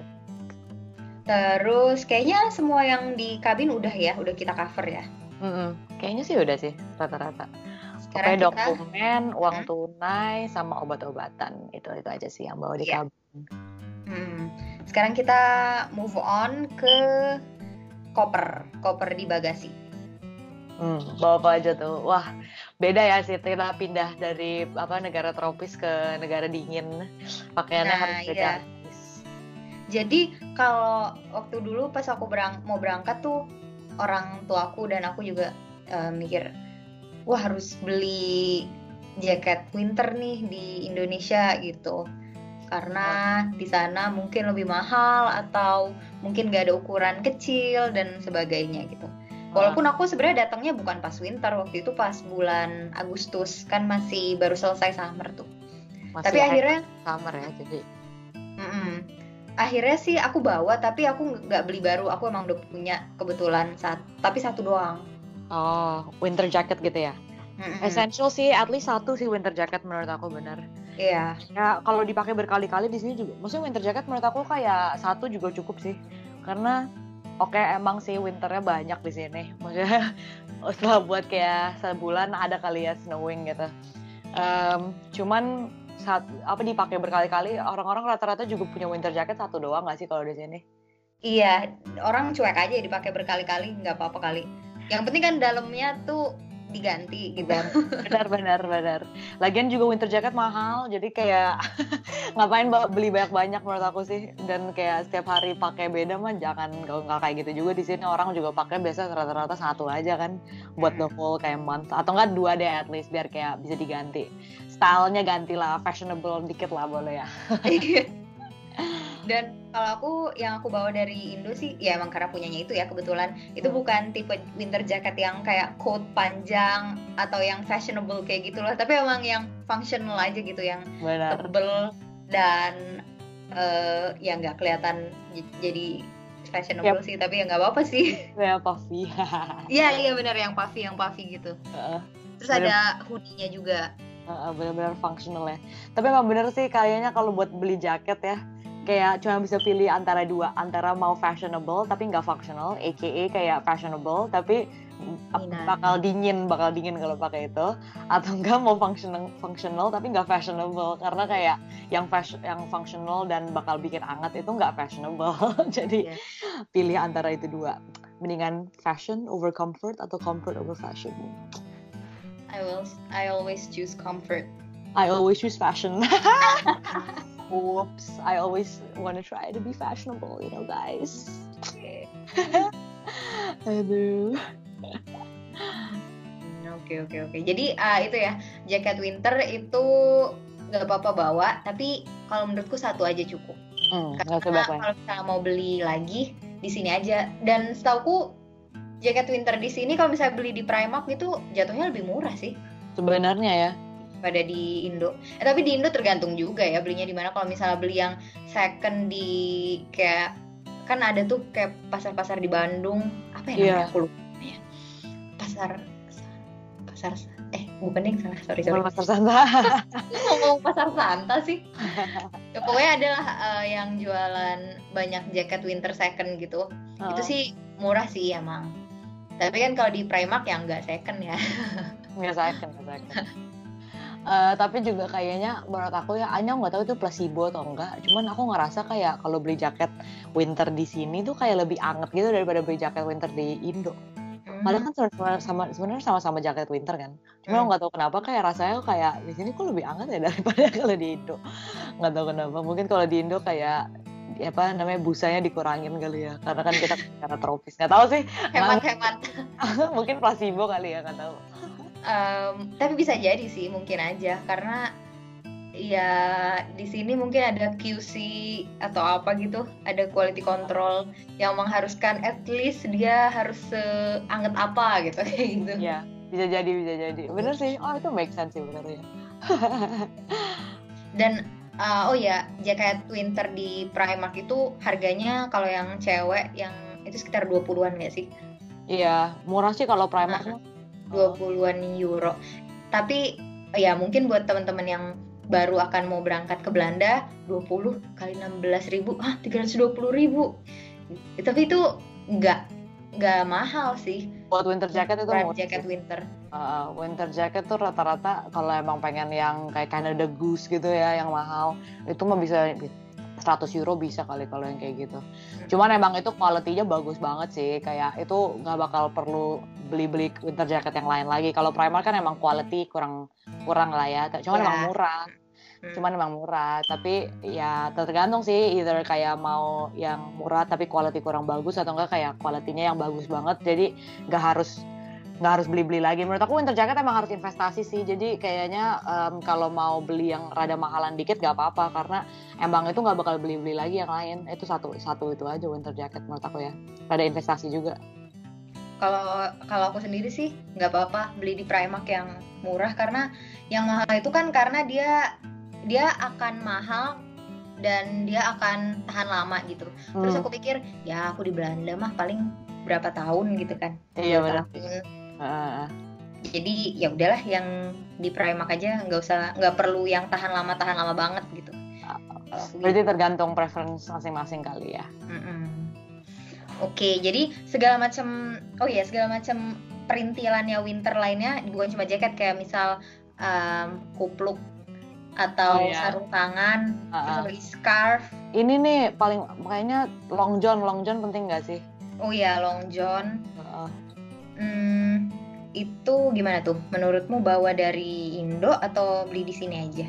Terus kayaknya semua yang di kabin udah ya, udah kita cover ya. Hmm, kayaknya sih udah sih rata-rata. Sekarang kita, dokumen, uang hmm? tunai, sama obat-obatan itu itu aja sih yang bawa di yeah. kabin. Hmm. Sekarang kita move on ke koper, koper di bagasi. Hmm, bawa apa aja tuh? Wah, beda ya sih kita pindah dari apa negara tropis ke negara dingin. Pakaiannya nah, harus beda. Iya. Jadi kalau waktu dulu pas aku berang- mau berangkat tuh orang tuaku dan aku juga uh, mikir, wah harus beli jaket winter nih di Indonesia gitu. Karena di sana mungkin lebih mahal atau mungkin gak ada ukuran kecil dan sebagainya gitu. Walaupun aku sebenarnya datangnya bukan pas winter, waktu itu pas bulan Agustus kan masih baru selesai summer tuh. Masih tapi akhirnya summer ya jadi. Mm-mm. Akhirnya sih aku bawa, tapi aku nggak beli baru. Aku emang udah punya kebetulan saat, tapi satu doang. Oh, winter jacket gitu ya? Mm-mm. Essential sih, at least satu sih winter jacket menurut aku benar. Iya. Ya kalau dipakai berkali-kali di sini juga. Maksudnya winter jacket menurut aku kayak satu juga cukup sih, karena oke okay, emang sih winternya banyak di sini. Maksudnya setelah buat kayak sebulan ada kali ya snowing gitu. Um, cuman saat apa dipakai berkali-kali, orang-orang rata-rata juga punya winter jacket satu doang nggak sih kalau di sini? Iya, orang cuek aja dipakai berkali-kali, nggak apa-apa kali. Yang penting kan dalamnya tuh diganti gitu. Benar, benar, benar. Lagian juga winter jacket mahal, jadi kayak ngapain beli banyak-banyak menurut aku sih. Dan kayak setiap hari pakai beda mah jangan, nggak kayak gitu juga. Di sini orang juga pakai biasa rata-rata satu aja kan, buat the whole kayak month, atau enggak dua deh at least biar kayak bisa diganti. Stylenya ganti lah, fashionable dikit lah boleh ya. Dan kalau aku yang aku bawa dari Indo sih ya emang karena punyanya itu ya kebetulan itu bukan tipe winter jacket yang kayak coat panjang atau yang fashionable kayak gitu loh, tapi emang yang functional aja gitu, yang Benar. tebel dan uh, ya nggak kelihatan j- jadi fashionable yep. sih, tapi ya nggak apa-apa sih. Ya puffy. Iya iya benar, yang puffy yang puffy gitu. Uh, Terus bener. Ada hoodie-nya juga. Uh, benar-benar functional ya. Tapi emang bener sih kayaknya kalau buat beli jaket ya, kayak cuma bisa pilih antara dua, antara mau fashionable tapi nggak functional, aka kayak fashionable tapi Mina. bakal dingin, bakal dingin kalau pakai itu, atau enggak mau functional, functional tapi nggak fashionable, karena kayak yang fashion, yang functional dan bakal bikin hangat itu nggak fashionable. Jadi yeah. pilih antara itu dua, mendingan fashion over comfort atau comfort over fashion. I will, I always choose comfort. I always choose fashion. Whoops, I always want to try to be fashionable, you know, guys. Aduh. Oke, oke, oke. Jadi uh, itu ya, jaket winter itu nggak apa-apa bawa, tapi kalau menurutku satu aja cukup. Hmm, Karena kalau misalnya mau beli lagi di sini aja. Dan setauku jaket winter di sini kalau misalnya beli di Primark itu jatuhnya lebih murah sih. Sebenarnya ya. Pada di Indo. Eh, tapi di Indo tergantung juga ya belinya di mana. Kalau misalnya beli yang second di kayak kan ada tuh kayak pasar-pasar di Bandung, apa ya namanya? Yeah. Aku lupa ya. Pasar pasar eh bukan deh salah, sorry sorry. Pasar Santa. Ngomong pasar Santa sih. Ya, pokoknya adalah uh, yang jualan banyak jaket winter second gitu. Oh. Itu sih murah sih emang. Tapi kan kalau di Primark ya nggak second ya. Nggak second, nggak second. Uh, tapi juga kayaknya menurut aku ya, Anya nggak tahu itu placebo atau enggak. Cuman aku ngerasa kayak kalau beli jaket winter di sini tuh kayak lebih anget gitu daripada beli jaket winter di Indo. Mm. Padahal kan sama sebenarnya sama-sama jaket winter kan. Cuma mm. nggak tahu kenapa kayak rasanya kayak di sini kok lebih anget ya daripada kalau di Indo. Nggak tahu kenapa. Mungkin kalau di Indo kayak apa namanya busanya dikurangin kali ya. Karena kan kita karena tropis. Nggak tahu sih. Hemat-hemat. Mungkin placebo kali ya, nggak tahu. Um, tapi bisa jadi sih, mungkin aja karena ya di sini mungkin ada Q C atau apa gitu, ada quality control yang mengharuskan at least dia harus seanget apa gitu kayak gitu. Ya bisa jadi bisa jadi bener sih. Oh itu make sense sih bener ya. Dan uh, oh ya jaket winter di Primark itu harganya kalau yang cewek yang itu sekitar dua puluhan nggak sih? Iya murah sih kalau Primark. Nah. dua puluhan euro. Tapi ya mungkin buat teman-teman yang baru akan mau berangkat ke Belanda, dua puluh kali enam belas ribu, ah tiga ratus dua puluh ribu. Ya, tapi itu nggak nggak mahal sih. Buat winter jacket itu murah. Jacket winter. Uh, winter jacket tuh rata-rata kalau emang pengen yang kayak Canada Goose gitu ya, yang mahal, itu mah bisa seratus euro bisa kali kalau yang kayak gitu. Hmm. Cuman emang itu quality-nya bagus banget sih, kayak itu nggak bakal perlu beli-beli winter jacket yang lain lagi. Kalau Primark kan emang quality kurang kurang lah ya. Cuman yeah. emang murah. Hmm. Cuman emang murah, tapi ya tergantung sih, either kayak mau yang murah tapi quality kurang bagus atau enggak kayak quality-nya yang bagus banget. Jadi nggak harus nggak harus beli-beli lagi. Menurut aku winter jacket emang harus investasi sih. Jadi kayaknya um, kalau mau beli yang rada mahalan dikit nggak apa-apa karena emang itu nggak bakal beli-beli lagi yang lain. Itu satu satu itu aja winter jacket menurut aku ya. Rada investasi juga. Kalau kalau aku sendiri sih nggak apa-apa beli di Primark yang murah karena yang mahal itu kan karena dia dia akan mahal dan dia akan tahan lama gitu. Hmm. Terus aku pikir ya aku di Belanda mah paling berapa tahun gitu kan? Iya benar. Uh. Jadi ya udahlah yang di Primark aja, nggak usah nggak perlu yang tahan lama tahan lama banget gitu. Uh, berarti gitu. Tergantung preference masing-masing kali ya. Mm-mm. Oke, jadi segala macam oh ya segala macam perintilannya winter lainnya bukan cuma jaket kayak misal um, kupluk atau Oh ya. sarung tangan, Uh-uh. terus lagi scarf. Ini nih paling kayaknya long john, long john penting nggak sih? Oh iya, long john. Uh-uh. Hmm, itu gimana tuh? Menurutmu bawa dari Indo atau beli di sini aja?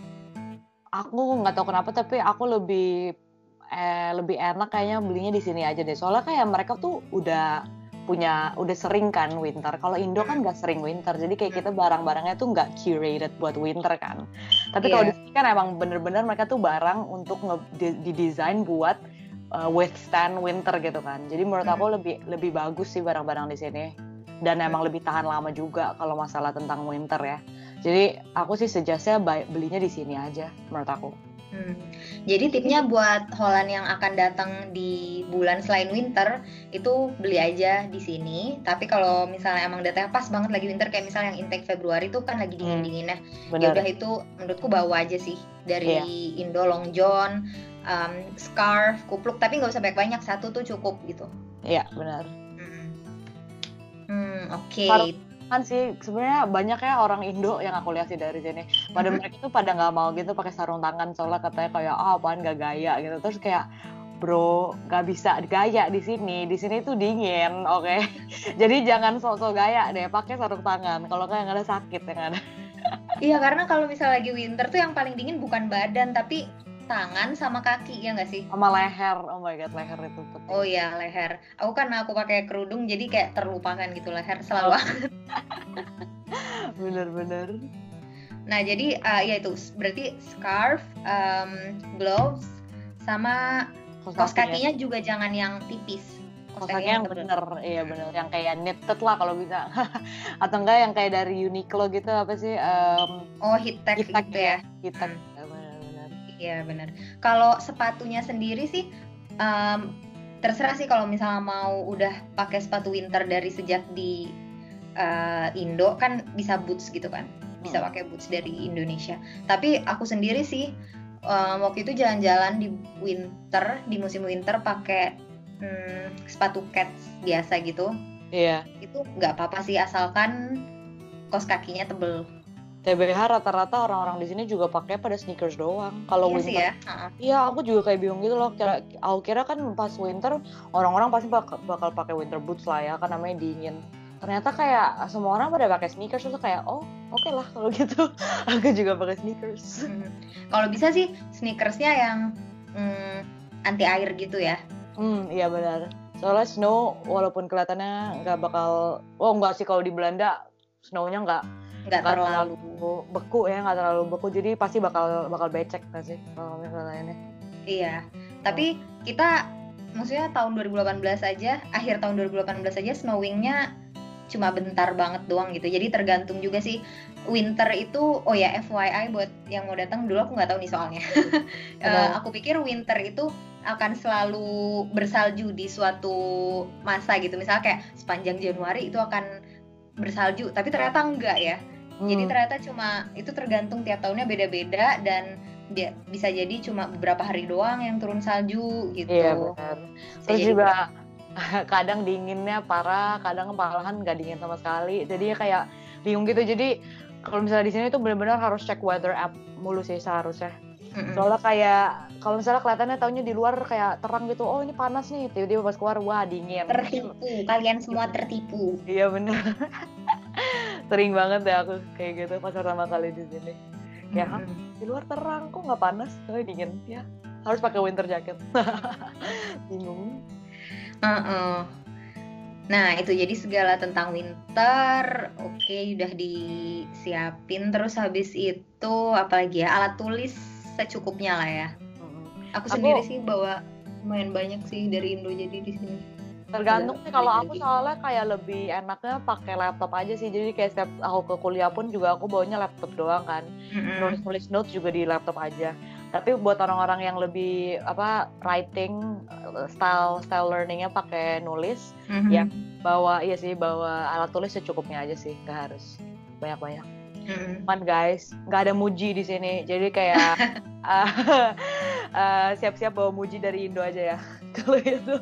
Aku nggak tahu kenapa tapi aku lebih eh, lebih enak kayaknya belinya di sini aja deh. Soalnya kayak mereka tuh udah punya udah sering kan winter. Kalau Indo kan nggak sering winter, jadi kayak kita barang-barangnya tuh nggak curated buat winter kan. Tapi kalau Iya. di sini kan emang bener-bener mereka tuh barang untuk nge- di- didesain buat uh, withstand winter gitu kan. Jadi menurut Hmm. aku lebih lebih bagus sih barang-barang di sini. Dan emang lebih tahan lama juga kalau masalah tentang winter ya. Jadi aku sih suggest-nya bay- belinya di sini aja menurut aku. Hmm. Jadi tipnya buat Holland yang akan datang di bulan selain winter itu beli aja di sini. Tapi kalau misalnya emang datanya pas banget lagi winter kayak misalnya yang intake Februari itu kan lagi dingin-dinginnya. Ya Bener. udah itu menurutku bawa aja sih dari Iya. Indo long john, um, scarf, kupluk tapi nggak usah banyak-banyak, satu tuh cukup gitu. Iya benar. Hmm, hmm oke. Sarung tangan sih sebenarnya banyak ya orang Indo yang aku lihat sih dari sini. Pada Mhm. mereka tuh pada nggak mau gitu pakai sarung tangan soalnya katanya kayak ah apaan nggak gaya gitu. Terus kayak bro nggak bisa gaya di sini. Di sini tuh dingin, oke. Jadi jangan sok-sok gaya deh pakai sarung tangan. Kalau kayak nggak ada sakit yang ada. Iya karena kalau misalnya lagi winter tuh yang paling dingin bukan badan tapi tangan sama kaki, ya nggak sih? Sama leher, oh my god leher itu penting. Oh iya leher. Aku kan aku pakai kerudung jadi kayak terlupakan gitu leher selalu. Oh. Bener-bener. Nah jadi uh, ya itu berarti scarf, um, gloves, sama kaos kakinya juga jangan yang tipis. Kaos kakinya yang bener, iya bener. Yang kayak knitted lah kalau bisa. Atau enggak yang kayak dari Uniqlo gitu apa sih? Um, oh heat tech gitu ya. Heat tech. Hmm. Iya benar. Kalau sepatunya sendiri sih um, terserah sih kalau misalnya mau udah pakai sepatu winter dari sejak di uh, Indo kan bisa boots gitu kan, bisa pakai boots dari Indonesia. Tapi aku sendiri sih um, waktu itu jalan-jalan di winter, di musim winter pakai um, sepatu cats biasa gitu. Iya. Itu nggak apa-apa sih asalkan kaos kakinya tebel. T B H rata-rata orang-orang di sini juga pakai pada sneakers doang. Kalau iya winter, sih ya. Uh-huh. Iya, aku juga kayak bingung gitu loh. Kira, aku kira kan pas winter orang-orang pasti bakal, bakal pakai winter boots lah ya, kan namanya dingin. Ternyata kayak semua orang pada pakai sneakers, terus kayak oh oke okay lah kalau gitu. Aku juga pakai sneakers. Hmm. Kalau bisa sih sneakersnya yang hmm, anti air gitu ya. Hmm, iya benar. Soalnya snow walaupun kelihatannya nggak bakal, oh nggak sih kalau di Belanda snownya nggak nggak terlalu beku ya, nggak terlalu beku, jadi pasti bakal bakal becek nggak sih kalau misalnya ini. Iya, tapi kita maksudnya tahun dua ribu delapan belas aja, akhir tahun dua ribu delapan belas aja snowingnya cuma bentar banget doang gitu. Jadi tergantung juga sih winter itu. Oh ya F Y I buat yang mau datang, dulu aku nggak tahu nih soalnya. uh, aku pikir winter itu akan selalu bersalju di suatu masa gitu. Misalnya kayak sepanjang Januari itu akan bersalju, tapi ternyata enggak ya. Hmm. Jadi ternyata cuma itu tergantung tiap tahunnya beda-beda dan dia bisa jadi cuma beberapa hari doang yang turun salju gitu. Iya benar. Terus juga kadang dinginnya parah, kadang malahan nggak dingin sama sekali. Jadi ya kayak bingung gitu. Jadi kalau misalnya di sini tuh benar-benar harus cek weather app mulu sih seharusnya. Mm-mm. Soalnya kayak kalau misalnya kelihatannya taunya di luar kayak terang gitu, oh ini panas nih, tiba-tiba pas keluar wah dingin. Tertipu, kalian semua tertipu. Iya benar. Sering banget ya aku kayak gitu pas pertama kali di sini. Kayak mm-hmm. di luar terang kok nggak panas, tapi dingin ya. Harus pakai winter jacket. Bingung. Uh-uh. Nah itu jadi segala tentang winter, oke okay, udah disiapin. Terus habis itu apalagi ya, alat tulis secukupnya lah ya. Mm-hmm. Aku sendiri aku, sih bawa lumayan banyak sih dari Indo jadi di sini. Tergantung sih kalau aku soalnya kayak lebih enaknya pakai laptop aja sih. Jadi kayak setiap aku ke kuliah pun juga aku bawanya laptop doang kan. Mm-hmm. Nulis-nulis notes juga di laptop aja. Tapi buat orang-orang yang lebih apa writing style style learningnya pakai nulis, mm-hmm. ya bawa iya sih bawa alat tulis secukupnya aja sih, nggak harus banyak-banyak. Mm-hmm. Cuman guys, nggak ada Muji di sini, jadi kayak uh, uh, siap-siap bawa Muji dari Indo aja ya kalau itu.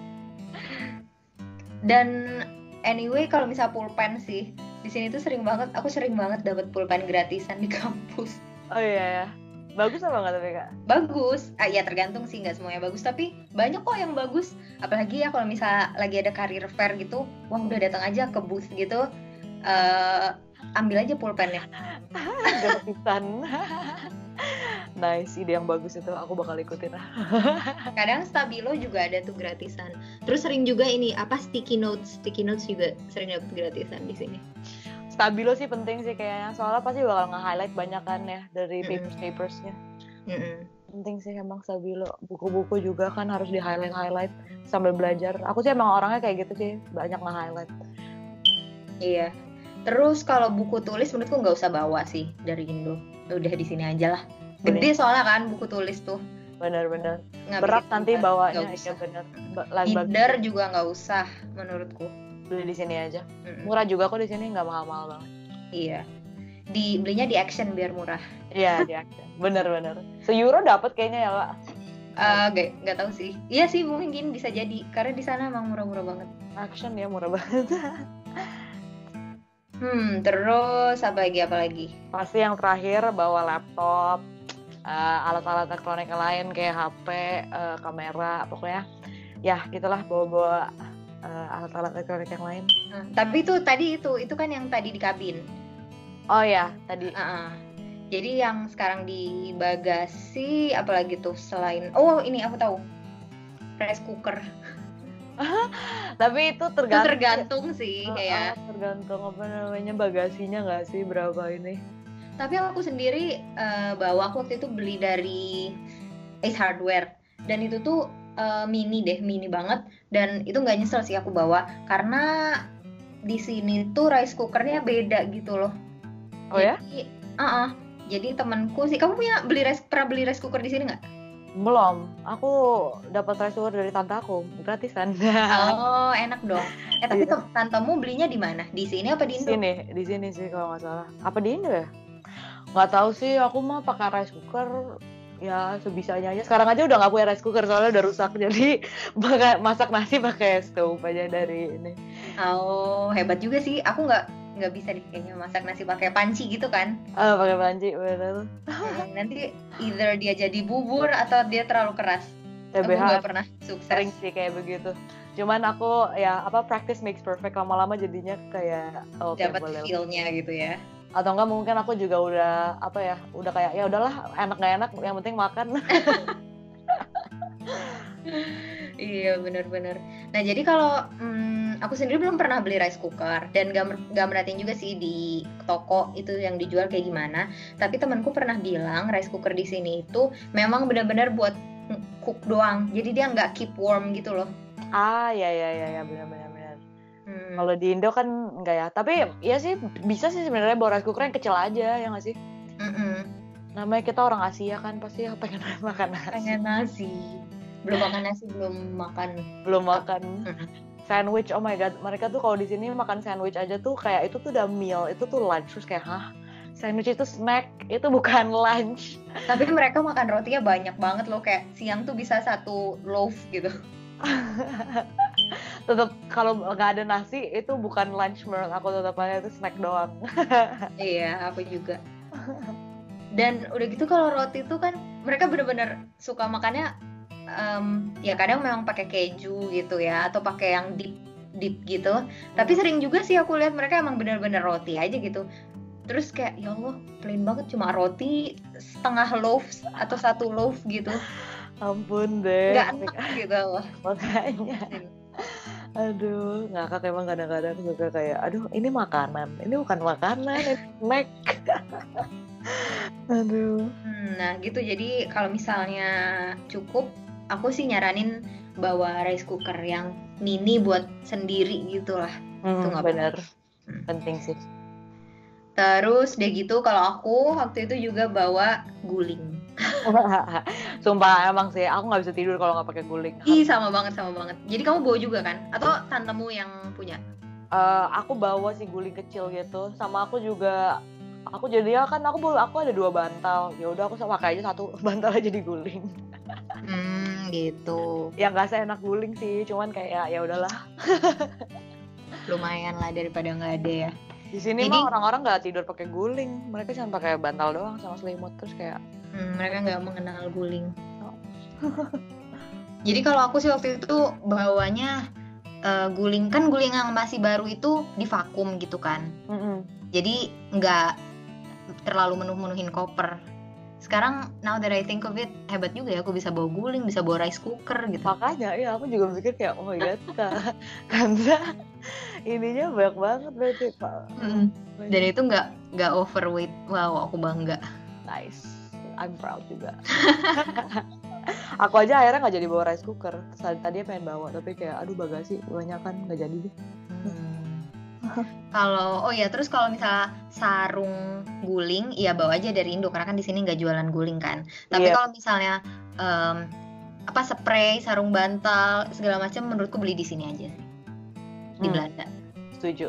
Dan anyway kalau misal pulpen sih di sini tuh sering banget, aku sering banget dapat pulpen gratisan di kampus. Oh iya ya. Bagus apa nggak tapi Kak? Bagus. Ah, ya tergantung sih, nggak semuanya bagus, tapi banyak kok yang bagus. Apalagi ya kalau misalnya lagi ada career fair gitu, wah udah datang aja ke booth gitu, uh, ambil aja pulpennya. Gratisan. Nice, ide yang bagus itu, aku bakal ikutin. Kadang Stabilo juga ada tuh gratisan. Terus sering juga ini apa sticky notes, sticky notes juga sering dapat gratisan di sini. Stabilo sih penting sih kayaknya, soalnya pasti bakal nge-highlight banyak kan ya dari papers-papersnya. Mm-mm. Penting sih emang Stabilo. Buku-buku juga kan harus di-highlight-highlight sambil belajar. Aku sih emang orangnya kayak gitu sih, banyak nge-highlight. Iya. Terus kalau buku tulis menurutku nggak usah bawa sih dari Indo. Udah di sini aja lah. Gede soalnya kan buku tulis tuh. Bener-bener. Berat nanti bawanya, iya bener. Reader juga nggak usah menurutku. Beli di sini aja. Murah juga kok di sini, nggak mahal-mahal banget. Iya. Di belinya di Action biar murah. Iya di Action. Bener-bener. Se-euro dapat kayaknya ya Kak. Uh, gak, gak tahu sih. Iya sih mungkin bisa jadi karena di sana emang murah-murah banget. Action ya murah banget. Hmm, terus apa lagi apa lagi? Pasti yang terakhir bawa laptop, uh, alat-alat elektronik lain kayak H P, uh, kamera, pokoknya ya gitulah bawa-bawa uh, alat-alat elektronik yang lain. Hmm, tapi itu tadi itu itu kan yang tadi di kabin. Oh ya tadi. Uh-uh. Jadi yang sekarang di bagasi apalagi tuh selain oh ini aku tahu rice cooker. Tapi itu tergantung, itu tergantung sih uh, kayak uh, tergantung apa namanya bagasinya nggak sih berapa ini. Tapi aku sendiri uh, bawa aku waktu itu beli dari Ace Hardware dan itu tuh uh, mini deh mini banget dan itu nggak nyesel sih aku bawa karena di sini tuh rice cookernya beda gitu loh. Oh jadi, ya? Uh-uh, jadi temanku sih kamu punya beli rice pernah beli rice cooker di sini nggak? Belum, aku dapat rice cooker dari tante aku, gratisan. Oh, enak dong. Eh tapi yeah. Tantemu belinya di mana? Di sini apa di Indo? Di sini, di sini sih kalau nggak salah. Apa di Indo ya? Nggak tahu sih, aku mah pakai rice cooker ya sebisanya aja. Sekarang aja udah nggak punya rice cooker soalnya udah rusak, jadi masak nasi pakai stove aja dari ini. Oh, hebat juga sih. Aku nggak nggak bisa deh kayaknya masak nasi pakai panci gitu kan? Ah, pakai panci benar. Hmm, nanti either dia jadi bubur atau dia terlalu keras. T B H aku nggak pernah sukses. Sering sih kayak begitu. Cuman aku ya apa practice makes perfect, lama-lama jadinya kayak oh, dapat feel-nya gitu ya. Atau enggak mungkin aku juga udah apa ya udah kayak ya udahlah enak nggak enak yang penting makan. Iya benar-benar. Nah jadi kalau hmm, aku sendiri belum pernah beli rice cooker dan gak, gak merhatiin juga sih di toko itu yang dijual kayak gimana. Tapi temanku pernah bilang rice cooker di sini itu memang benar-benar buat cook doang. Jadi dia nggak keep warm gitu loh. Ah ya ya ya ya benar-benar benar. Hmm. Kalau di Indo kan enggak ya. Tapi ya sih bisa sih sebenarnya bawa rice cooker yang kecil aja ya nggak sih? Mm-mm. Namanya kita orang Asia kan pasti pengen makan nasi. Pengen nasi. Belum makan nasi, belum makan belum makan sandwich. Oh my god, mereka tuh kalau di sini makan sandwich aja tuh kayak itu tuh udah meal, itu tuh lunch. Terus kayak hah, sandwich itu snack, itu bukan lunch. Tapi mereka makan rotinya banyak banget loh, kayak siang tuh bisa satu loaf gitu. Tetap kalau nggak ada nasi itu bukan lunch menurut aku, tetap aja itu snack doang. Iya, aku juga. Dan udah gitu kalau roti tuh kan mereka benar-benar suka makannya Um, ya kadang memang pakai keju gitu ya atau pakai yang dip dip gitu. Hmm. Tapi sering juga sih aku lihat mereka emang benar-benar roti aja gitu. Terus kayak ya Allah plain banget cuma roti setengah loaf atau satu loaf gitu. Ampun deh. Gak enak gitu loh. Makanya. Aduh, ngakak emang kadang-kadang juga kayak aduh ini makanan, ini bukan makanan, ini snack. Aduh. Hmm, nah gitu jadi kalau misalnya cukup aku sih nyaranin bawa rice cooker yang mini buat sendiri gitu lah. Hmm, itu nggak benar. Hmm. Penting sih. Terus deh gitu kalau aku waktu itu juga bawa guling. Sumpah emang sih aku nggak bisa tidur kalau nggak pakai guling. Ih sama banget sama banget. Jadi kamu bawa juga kan? Atau tantemu yang punya? Uh, aku bawa sih guling kecil gitu. Sama aku juga. Aku jadi ya kan aku bawa aku ada dua bantal. Ya udah aku pakai aja satu bantal aja diguling. Hmm, gitu. Ya nggak seenak guling sih, cuman kayak ya udahlah. Lumayan lah daripada nggak ada ya. Di sini Jadi- mah orang-orang nggak tidur pakai guling, mereka cuma pakai bantal doang sama selimut terus kayak. Hmm, mereka nggak mengenal guling. Jadi kalau aku sih waktu itu bawanya eh, guling, kan guling yang masih baru itu divakum gitu kan. Mm-mm. Jadi nggak terlalu menuh-menuhin koper. Sekarang now that I think of it, hebat juga ya aku bisa bawa guling, bisa bawa rice cooker gitu. Makanya ya aku juga mikir kayak oh my god Kak. Karena ininya banyak banget berarti Pak. Mm. Dan itu nggak nggak overweight. Wow, aku bangga. Nice, I'm proud juga. Aku aja akhirnya nggak jadi bawa rice cooker. Tadi tadinya pengen bawa tapi kayak aduh bagasi banyak kan nggak jadi deh. Hmm. Kalau oh ya terus kalau misalnya sarung guling, ya bawa aja dari Indo karena kan di sini nggak jualan guling kan. Tapi Iya. kalau misalnya em, apa spray, sarung bantal segala macam, menurutku beli di sini aja sih, di Hmm. Belanda. Setuju.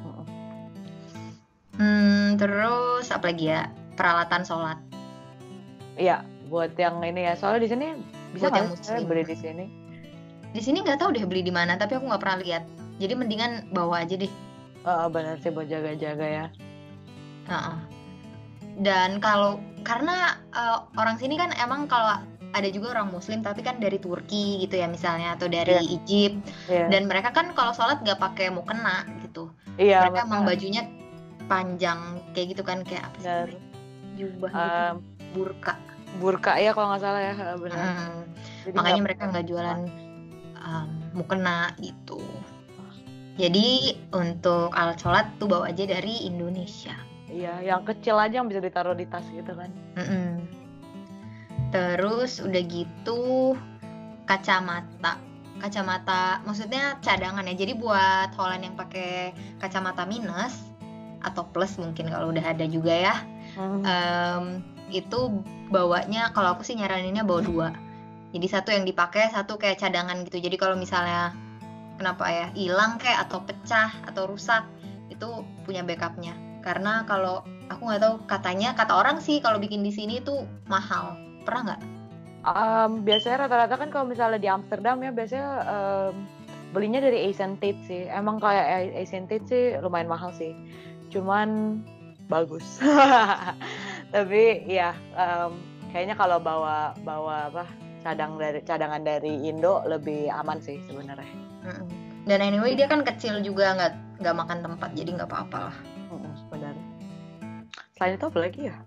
Hmm, terus apa lagi ya, peralatan sholat. Iya, buat yang ini ya. Soalnya di sini bisa Buat yang nggak sih saya muslim. beli di sini? Di sini nggak tahu deh beli di mana, tapi aku nggak pernah lihat. Jadi mendingan bawa aja deh. Oh, benar sih buat jaga-jaga ya. Heeh. Dan kalau karena eh, orang sini kan emang kalau ada juga orang Muslim tapi kan dari Turki gitu ya misalnya, atau dari Iya. Egypt, Iya. dan mereka kan kalau sholat nggak pakai mukena gitu. Iya, Mereka emang mereka- bajunya panjang kayak gitu kan, kayak apa sih? Benar. namanya? Jubah gitu, Um, burka. burka ya kalau nggak salah ya, benar. Mm. Jadi Makanya nggak- mereka nggak jualan um, mukena gitu. Jadi untuk alat sholat tuh bawa aja dari Indonesia. Iya, yang kecil aja yang bisa ditaruh di tas gitu kan. Mm-mm. Terus udah gitu kacamata. Kacamata maksudnya cadangan ya. Jadi buat Holland yang pakai kacamata minus atau plus mungkin kalau udah ada juga ya. Hmm. Em, itu bawanya, kalau aku sih nyaraninnya bawa dua. Jadi satu yang dipakai, satu kayak cadangan gitu. Jadi kalau misalnya kenapa ya hilang kayak atau pecah atau rusak, itu punya backupnya. Karena kalau aku nggak tahu, katanya kata orang sih kalau bikin di sini tuh mahal. Pernah nggak? Um, biasanya rata-rata kan kalau misalnya di Amsterdam ya biasanya um, belinya dari Asian Tate sih. Emang kayak Asian Tate sih lumayan mahal sih. Cuman bagus. Tapi ya um, kayaknya kalau bawa bawa apa cadang dari cadangan dari Indo lebih aman sih sebenarnya. Mm-mm. Dan anyway dia kan kecil juga, nggak nggak makan tempat, jadi nggak apa-apa lah. Mm-mm, benar. Selain itu apa lagi ya?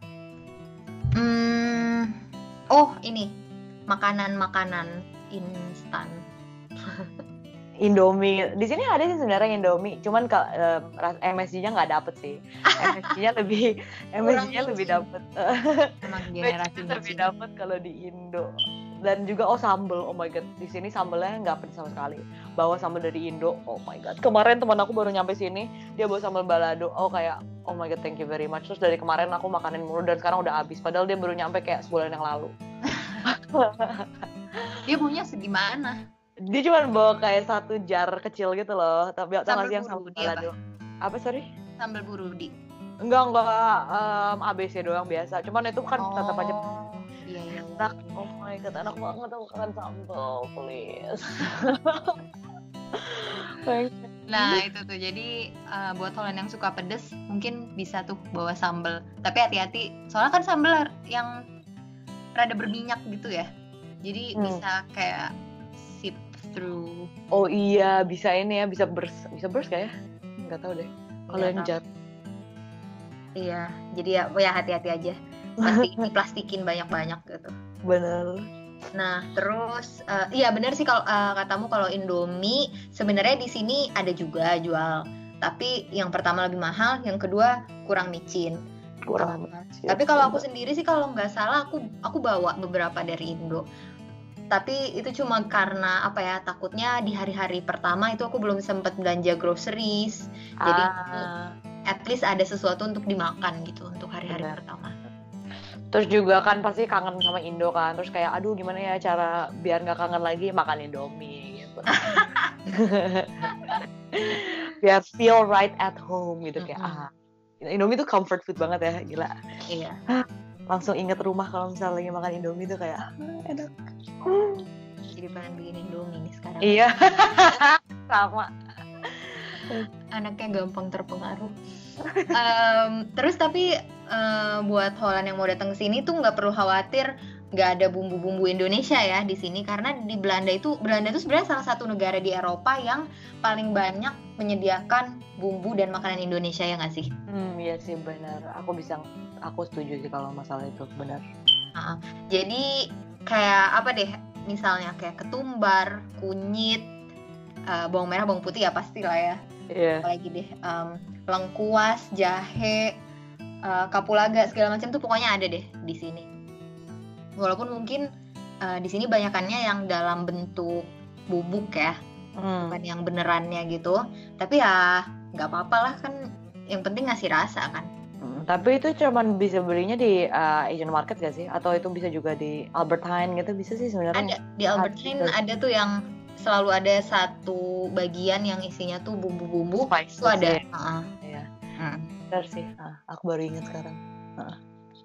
Hmm, oh ini makanan-makanan instan. Indomie. Di sini ada sih sebenarnya Indomie, cuman kalau M S G-nya nggak dapet sih. M S G-nya lebih M S G-nya lebih gizi. dapet. Emang M S generasi G-nya lebih gizi. dapet kalau di Indo. Dan juga oh sambel, oh my god, di sini sambelnya nggak pedas sama sekali. Bawa sambel dari Indo, oh my god. Kemarin teman aku baru nyampe sini, dia bawa sambal balado. Oh kayak, oh my god, thank you very much. Terus dari kemarin aku makanin mulu dan sekarang udah habis. Padahal dia baru nyampe kayak sebulan yang lalu. Dia punya segimana? Dia cuma bawa kayak satu jar kecil gitu loh. Tapi tau Sambal gak sih yang sambal burudi apa? balado? Apa sorry? Sambal burudi. Enggak enggak um, A B C doang biasa. Cuman itu kan tetap aja Iya iya. enak. Oh my god, enak banget aku makan sambal, please. Thank you. Nah itu tuh, jadi uh, buat Holland yang suka pedes mungkin bisa tuh bawa sambal. Tapi hati-hati, soalnya kan sambal yang rada berminyak gitu ya. Jadi Hmm. bisa kayak sip through. Oh iya, bisa ini ya, bisa bers, bisa bers kayak ya? Enggak tahu deh. Kalau Nggak yang tahu. jar. Iya, jadi ya, ya hati-hati aja. Plastik, diplastikin banyak-banyak gitu. Bener. Nah, terus uh, iya benar sih kalau uh, katamu kalau Indomie sebenarnya di sini ada juga jual. Tapi yang pertama lebih mahal, yang kedua kurang micin. Kurang. Tapi kalau aku sendiri sih kalau nggak salah aku aku bawa beberapa dari Indo. Tapi itu cuma karena apa ya, takutnya di hari-hari pertama itu aku belum sempat belanja groceries. Jadi Ah, at least ada sesuatu untuk dimakan gitu untuk hari-hari Benar. pertama. terus juga kan pasti kangen sama Indo kan. Terus kayak aduh gimana ya cara biar nggak kangen lagi makan Indomie gitu. Biar feel right at home gitu kayak Mm-mm. ah. Indomie tuh comfort food banget ya, gila. Iya. Langsung inget rumah kalau misalnya lagi makan Indomie tuh kayak ah, enak. Jadi pengen bikin Indomie nih sekarang. Iya. Sama. Anaknya gampang terpengaruh. Um, terus tapi uh, buat Holland yang mau datang ke sini tuh nggak perlu khawatir nggak ada bumbu-bumbu Indonesia ya di sini, karena di Belanda itu Belanda itu sebenarnya salah satu negara di Eropa yang paling banyak menyediakan bumbu dan makanan Indonesia, ya nggak sih? Hmm, iya sih benar. Aku bisa, aku setuju sih kalau masalah itu benar. Uh, jadi kayak apa deh, misalnya kayak ketumbar, kunyit, uh, bawang merah, bawang putih ya pastilah ya. Iya. Apalagi deh um, lengkuas, jahe, uh, kapulaga segala macam tuh pokoknya ada deh di sini. Walaupun mungkin uh, di sini banyakannya yang dalam bentuk bubuk ya, Hmm. bukan yang benerannya gitu. Tapi ya nggak apa-apa lah kan, yang penting ngasih rasa kan. Hmm, tapi itu cuman bisa belinya di uh, Asian market gak sih? Atau itu bisa juga di Albert Heijn gitu, bisa sih sebenarnya? Ada di Albert Heijn ada tuh yang selalu ada satu bagian yang isinya tuh bumbu-bumbu. Spices, itu ada. ya. Uh-uh. Iya. Hmm. Benar sih. Ah, aku baru ingat sekarang. Uh.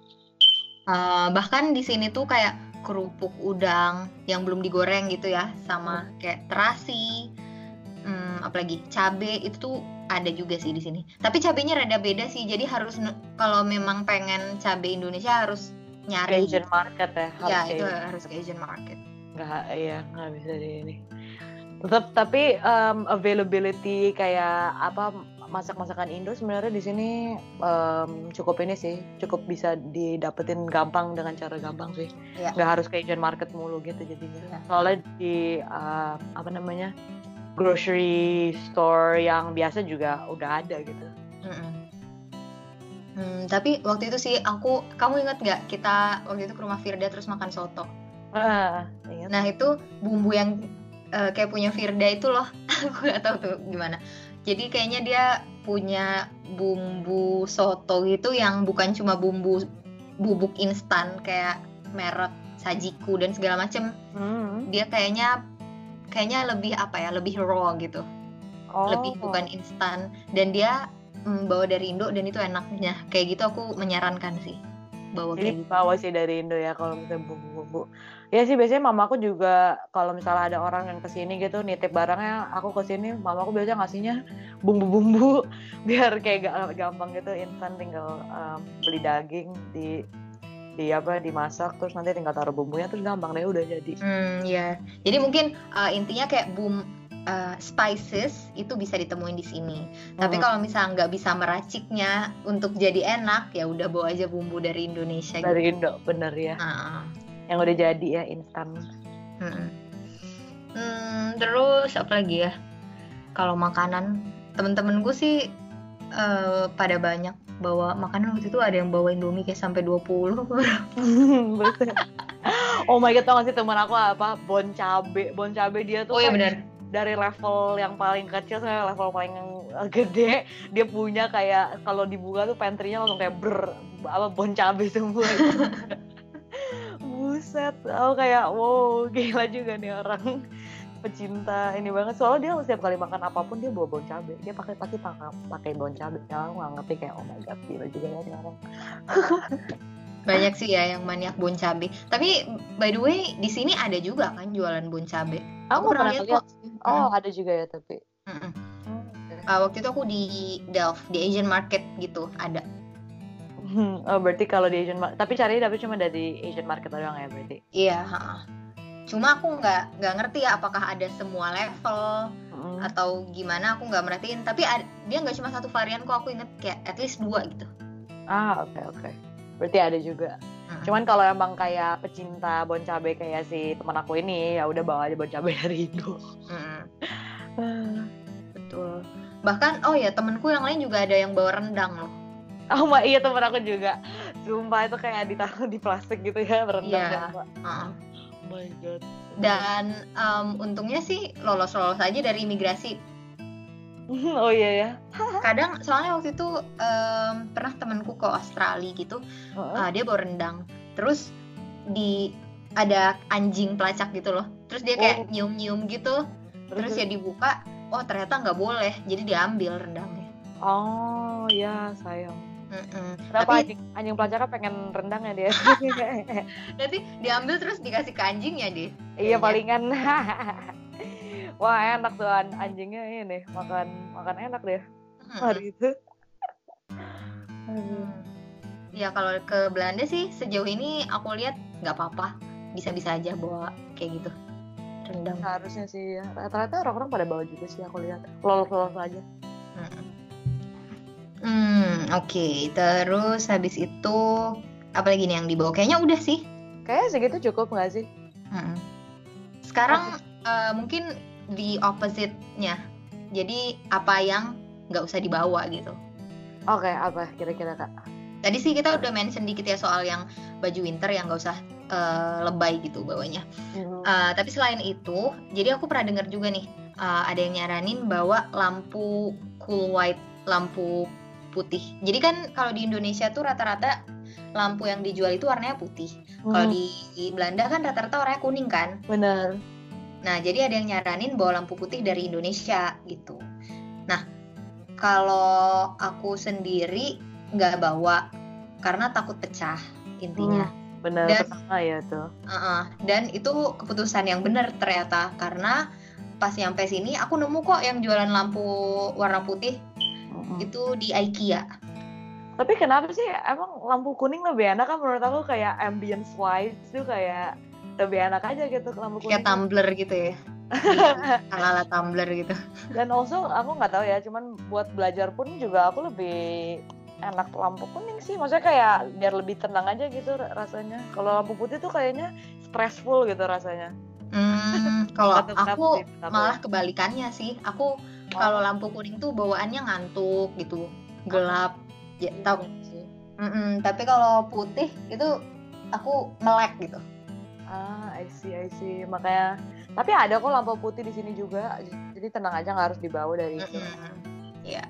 Uh, bahkan di sini tuh kayak kerupuk udang yang belum digoreng gitu ya, sama kayak terasi, hmm, apalagi cabe itu tuh ada juga sih di sini. Tapi cabenya rada beda sih, jadi harus kalau memang pengen cabe Indonesia harus nyari Asian market ya. Ya itu harus ke Asian market. Nggak, iya nggak bisa di ini. Tetap tapi um, availability kayak apa masak-masakan Indo sebenarnya di sini um, cukup ini sih, cukup bisa didapetin gampang dengan cara gampang sih. Ya. Nggak harus ke Asian market mulu gitu jadinya. Ya. Soalnya di uh, apa namanya grocery store yang biasa juga udah ada gitu. Mm-mm. Hmm, tapi waktu itu sih aku, kamu ingat nggak kita waktu itu ke rumah Firda terus makan soto? Ah, ingat. Nah itu bumbu yang uh, kayak punya Firda itu loh, aku nggak tahu tuh gimana. Jadi kayaknya dia punya bumbu soto gitu yang bukan cuma bumbu bubuk instan kayak merek Sajiku dan segala macem. Hmm. Dia kayaknya kayaknya lebih apa ya, lebih raw gitu, oh. lebih bukan instan, dan dia mm, bawa dari Indo dan itu enaknya kayak gitu. Aku menyarankan sih bawa kayak gitu. Bawa sih dari Indo ya kalau misalnya bumbu-bumbu. Ya sih biasanya mamaku juga kalau misalnya ada orang yang kesini gitu nitip barangnya, aku kesini mamaku biasanya ngasihnya bumbu-bumbu biar kayak gampang gitu, instan tinggal um, beli daging di di apa dimasak terus nanti tinggal taruh bumbunya terus gampang deh udah jadi. Hmm ya. Jadi mungkin uh, intinya kayak bum uh, spices itu bisa ditemuin di sini. Hmm. Tapi kalau misalnya nggak bisa meraciknya untuk jadi enak ya udah bawa aja bumbu dari Indonesia. Dari gitu. Indo bener ya. Uh. Yang udah jadi ya instan. Hmm. Hmm, terus apa lagi ya? Kalau makanan temen-temen gue sih uh, pada banyak bawa makanan. Waktu itu ada yang bawa Indomie kayak sampai dua puluh. Oh my god, tau gak sih temen aku apa bon cabe bon cabe dia tuh oh, iya, kan bener. Dari level yang paling kecil sampai level paling gede dia punya kayak kalau dibuka tuh pantry-nya langsung kayak ber apa bon cabe semua. Buset, aku kayak wow gila juga nih orang pecinta ini banget. Soalnya dia setiap kali makan apapun dia bawa bon cabe. Dia pakai pasti pakai pakai bon cabe. Ya aku nggak ngerti kayak oh my god gila juga ya nih orang. Banyak sih ya yang maniak bon cabe. Tapi by the way di sini ada juga kan jualan bon cabe. Aku, aku pernah lihat kok. Oh hmm. Ada juga ya tapi. Hmm. Uh, waktu itu aku di Delft di Asian Market gitu ada. Oh berarti kalau di Asian Market, tapi cari tapi cuma dari Asian Market doang ya berarti? Iya. Cuma aku nggak nggak ngerti ya apakah ada semua level hmm. atau gimana, aku nggak merhatiin. Tapi ada, dia nggak cuma satu varian kok, aku inget kayak at least dua gitu. Ah oke okay, oke. Okay. Berarti ada juga. Hmm. Cuman kalau emang kayak pecinta bon cabe kayak si teman aku ini ya udah bawa aja bon cabe dari Indo. Hmm. Betul. Bahkan oh ya temanku yang lain juga ada yang bawa rendang loh. Oh my, iya temen aku juga. Sumpah itu kayak ditaruh di plastik gitu ya rendang. Iya. Uh. Oh my god. Dan um, untungnya sih lolos-lolos aja dari imigrasi. Oh iya ya. Kadang soalnya waktu itu um, pernah temanku ke Australia gitu, uh-huh. uh, dia bawa rendang. Terus di ada anjing pelacak gitu loh. Terus dia kayak oh. nyium-nyium gitu. Terus ya dibuka, oh ternyata nggak boleh. Jadi diambil rendangnya. Oh ya sayang. Mm-mm. Kenapa Tapi, anjing, anjing pelacaknya pengen rendang ya dia? Nanti diambil terus dikasih ke anjingnya deh. Iya palingan. Wah enak tuh anjingnya ini makan makan enak deh. Hmm. Hari itu. Aduh. Ya kalau ke Belanda sih sejauh ini aku lihat nggak apa-apa, bisa-bisa aja bawa kayak gitu rendang. Harusnya sih ya. Rata-rata orang-orang pada bawa juga sih aku lihat. Lolos-lolos aja. Hmm, hmm oke. Okay. Terus habis itu apa lagi nih yang dibawa? Kayaknya udah sih. Kayaknya segitu cukup nggak sih? Hmm. Sekarang okay. uh, mungkin di opposite-nya. Jadi apa yang nggak usah dibawa gitu. Oke, okay, apa kira-kira Kak? Tadi sih kita udah mention dikit ya soal yang baju winter yang nggak usah uh, lebay gitu bawanya. Mm-hmm. Uh, tapi selain itu, jadi aku pernah dengar juga nih uh, ada yang nyaranin bawa lampu cool white, lampu putih. Jadi kan kalau di Indonesia tuh rata-rata lampu yang dijual itu warnanya putih. Mm. Kalau di, di Belanda kan rata-rata warnanya kuning kan. Benar. Nah jadi ada yang nyaranin bawa lampu putih dari Indonesia gitu. Nah kalau aku sendiri nggak bawa karena takut pecah intinya. Hmm, benar pertama ya tuh. Uh-uh, dan itu keputusan yang benar ternyata karena pas nyampe sini aku nemu kok yang jualan lampu warna putih uh-uh. itu di IKEA. Tapi kenapa sih emang lampu kuning lebih enak kan menurut aku kayak ambience wise tuh kayak lebih enak aja gitu lampu kuning. Kayak tumbler gitu ya. Ala-ala tumbler gitu. Dan also aku nggak tahu ya, cuman buat belajar pun juga aku lebih enak lampu kuning sih, maksudnya kayak biar lebih tenang aja gitu rasanya. Kalau lampu putih tuh kayaknya stressful gitu rasanya. Hmm, kalau aku malah kebalikannya sih. Aku oh. kalau lampu kuning tuh bawaannya ngantuk gitu, gelap. Ya, tahu sih. Tapi kalau putih itu aku melek gitu. Ah, I see, I see. Makanya, tapi ada kok lampu putih di sini juga. Jadi tenang aja, nggak harus dibawa dari itu. Iya.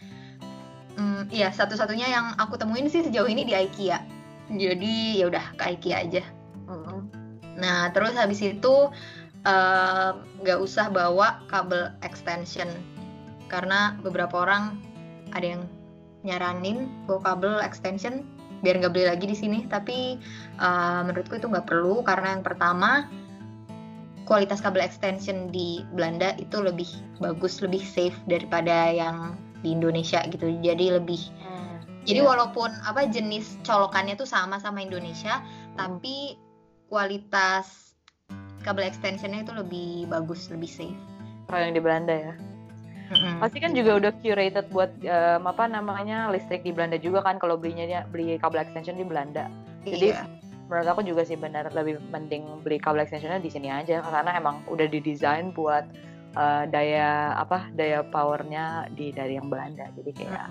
Hmm, iya, satu-satunya yang aku temuin sih sejauh ini di IKEA. Jadi ya udah ke IKEA aja. Mm-hmm. Nah, terus habis itu nggak uh, usah bawa kabel extension karena beberapa orang ada yang nyaranin bawa kabel extension biar nggak beli lagi di sini. Tapi uh, menurutku itu nggak perlu karena yang pertama kualitas kabel extension di Belanda itu lebih bagus, lebih safe daripada yang di Indonesia gitu. Jadi lebih hmm, jadi yeah. walaupun apa jenis colokannya tuh sama sama Indonesia, hmm. tapi kualitas kabel extensionnya itu lebih bagus, lebih safe. Kalau yang di Belanda ya. Mm-hmm. Pasti kan juga udah curated buat um, apa namanya listrik di Belanda juga kan kalau belinya beli kabel extension di Belanda. Jadi yeah. menurut aku juga sih benar lebih penting beli kabel extensionnya di sini aja karena emang udah didesain buat Uh, daya apa daya powernya di dari yang Belanda jadi kayak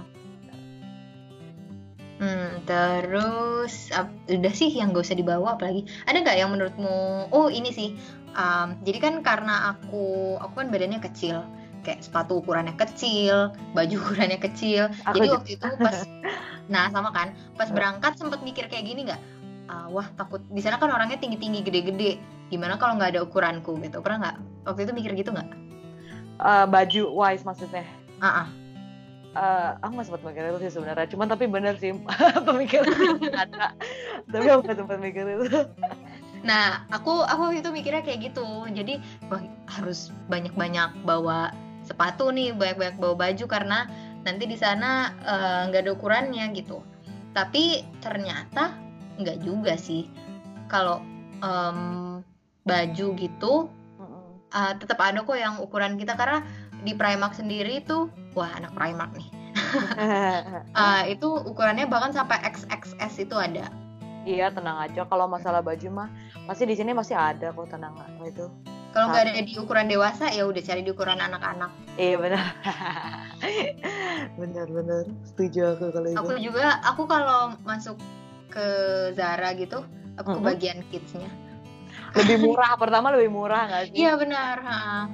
hmm, terus uh, udah sih yang gak usah dibawa apalagi ada nggak yang menurutmu oh ini sih um, jadi kan karena aku aku kan badannya kecil kayak sepatu ukurannya kecil baju ukurannya kecil aku jadi juga. Waktu itu pas nah sama kan pas berangkat sempet mikir kayak gini nggak uh, wah takut di sana kan orangnya tinggi-tinggi gede-gede gimana kalau nggak ada ukuranku gitu pernah nggak waktu itu mikir gitu nggak? Uh, baju wise maksudnya. Uh-uh. Uh, aku nggak sempat mikir itu sih sebenarnya. Cuman tapi bener sih pemikiran ada. Tapi aku nggak sempat mikir itu. Nah, aku aku itu mikirnya kayak gitu. Jadi wah, harus banyak-banyak bawa sepatu nih, banyak-banyak bawa baju karena nanti di sana nggak uh, ada ukurannya gitu. Tapi ternyata nggak juga sih. Kalau um, baju gitu. Uh, tetap ada kok yang ukuran kita karena di Primark sendiri tuh wah anak Primark nih uh, itu ukurannya bahkan sampai X X S itu ada. Iya tenang aja kalau masalah baju mah pasti di sini masih ada kok tenang itu. Kalau nggak ada di ukuran dewasa ya udah cari di ukuran anak-anak. Iya benar. Benar-benar setuju aku kalau itu. Aku juga aku kalau masuk ke Zara gitu aku mm-hmm. ke bagian kidsnya. Lebih murah, pertama lebih murah nggak sih? Iya benar. Ha.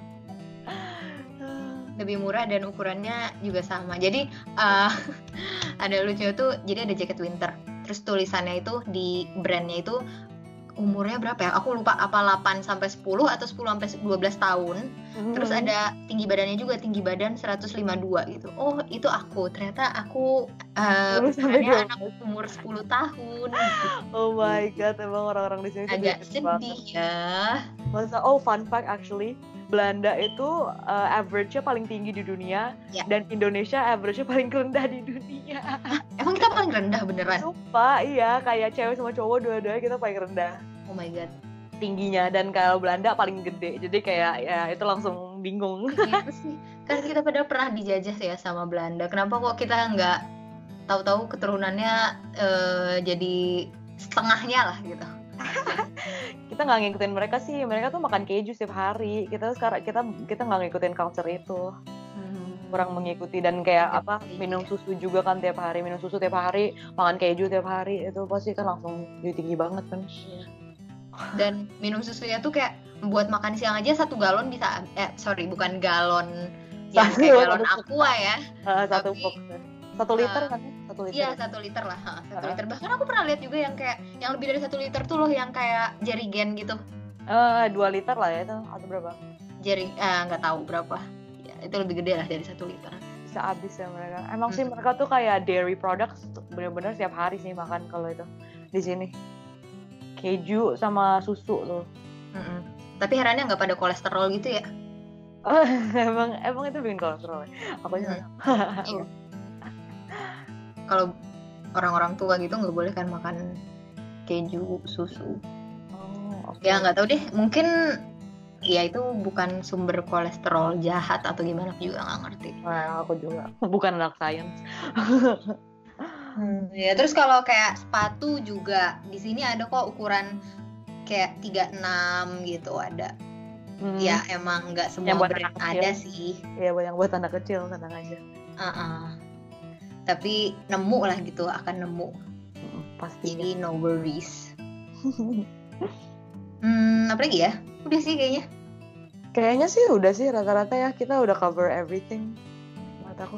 Lebih murah dan ukurannya juga sama. Jadi uh, ada lucunya tuh, jadi ada jaket winter. Terus tulisannya itu di brandnya itu umurnya berapa ya? Aku lupa apa delapan sampai sepuluh atau sepuluh sampai dua belas tahun. Mm-hmm. Terus ada tinggi badannya juga, tinggi badan seratus lima puluh dua gitu. Oh, itu aku. Ternyata aku uh, ukurannya anak umur sepuluh tahun. Gitu. Oh my god, emang orang-orang di sini agak sedih banget. Ya. Masa oh fun fact actually, Belanda itu uh, average-nya paling tinggi di dunia, Ya. dan Indonesia average-nya paling rendah di dunia. Emang kita paling rendah beneran? Sumpah, iya, kayak cewek sama cowok dua-duanya kita paling rendah Oh my god. tingginya, dan kalau Belanda paling gede, jadi kayak ya itu langsung bingung. Iya sih. Kan kita padahal pernah dijajah ya sama Belanda. Kenapa kok kita nggak tahu-tahu keturunannya eh, jadi setengahnya lah gitu? Kita nggak ngikutin mereka sih, mereka tuh makan keju setiap hari. Kita sekarang kita kita nggak ngikutin culture itu, kurang mengikuti. Dan kayak apa, minum susu juga kan tiap hari, minum susu tiap hari, makan keju tiap hari, itu pasti kan langsung jadi tinggi banget kan. Dan minum susunya tuh kayak buat makan siang aja satu galon bisa, eh sorry bukan galon yang Satu, kayak galon satu. aqua ya. Uh, satu Tapi, box satu liter uh, kan, satu liter. Iya satu liter lah, ha, satu Uh. liter. Bahkan aku pernah lihat juga yang kayak yang lebih dari satu liter tuh loh, yang kayak jerigen gitu. Uh, dua liter lah ya itu, atau berapa? Jeri, eh, nggak tahu berapa. Ya, itu lebih gede lah dari satu liter. Bisa habis ya mereka. Emang Hmm. sih mereka tuh kayak dairy products bener-bener setiap hari sih makan kalau itu di sini. Keju sama susu tuh. Mm-mm. Tapi herannya nggak pada kolesterol gitu ya? Oh, emang emang itu bikin kolesterol. Aku aja. Iya. Kalau orang-orang tua gitu nggak boleh kan makan keju, susu. Oh, okay. Ya nggak tahu deh, mungkin ya itu bukan sumber kolesterol jahat atau gimana, aku juga nggak ngerti. Nah, aku juga bukan anak science. Hmm, ya terus kalau kayak sepatu juga di sini ada kok ukuran kayak tiga puluh enam gitu ada. Hmm. Ya emang nggak semua Yang buat brand anak kecil. ada sih. Iya, yang buat anak kecil, tenang aja. Uh-uh. Tapi nemu lah gitu, akan nemu. Hmm, pasti. Jadi no worries. Hmm, apa lagi ya? Udah sih kayaknya. Kayaknya sih udah sih rata-rata ya, kita udah cover everything. Menurut aku.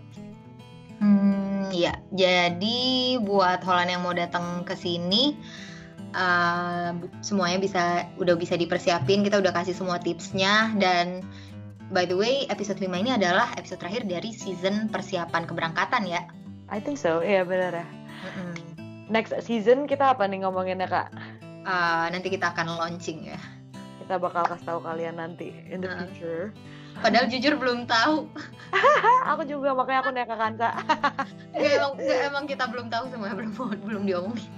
Hmm, ya. Jadi buat Holland yang mau datang ke sini, uh, semuanya bisa udah bisa dipersiapin. Kita udah kasih semua tipsnya. Dan by the way, episode lima ini adalah episode terakhir dari season persiapan keberangkatan ya. I think so, iya benar ya. Mm-mm. Next season kita apa nih ngomonginnya kak? Uh, nanti kita akan launching ya. Kita bakal kasih tahu kalian nanti in the Uh. future. Padahal jujur belum tahu. Aku juga, makanya aku nanya ke Kansa. Nggak, emang, nggak, emang kita belum tahu semuanya, belum belum diomongin.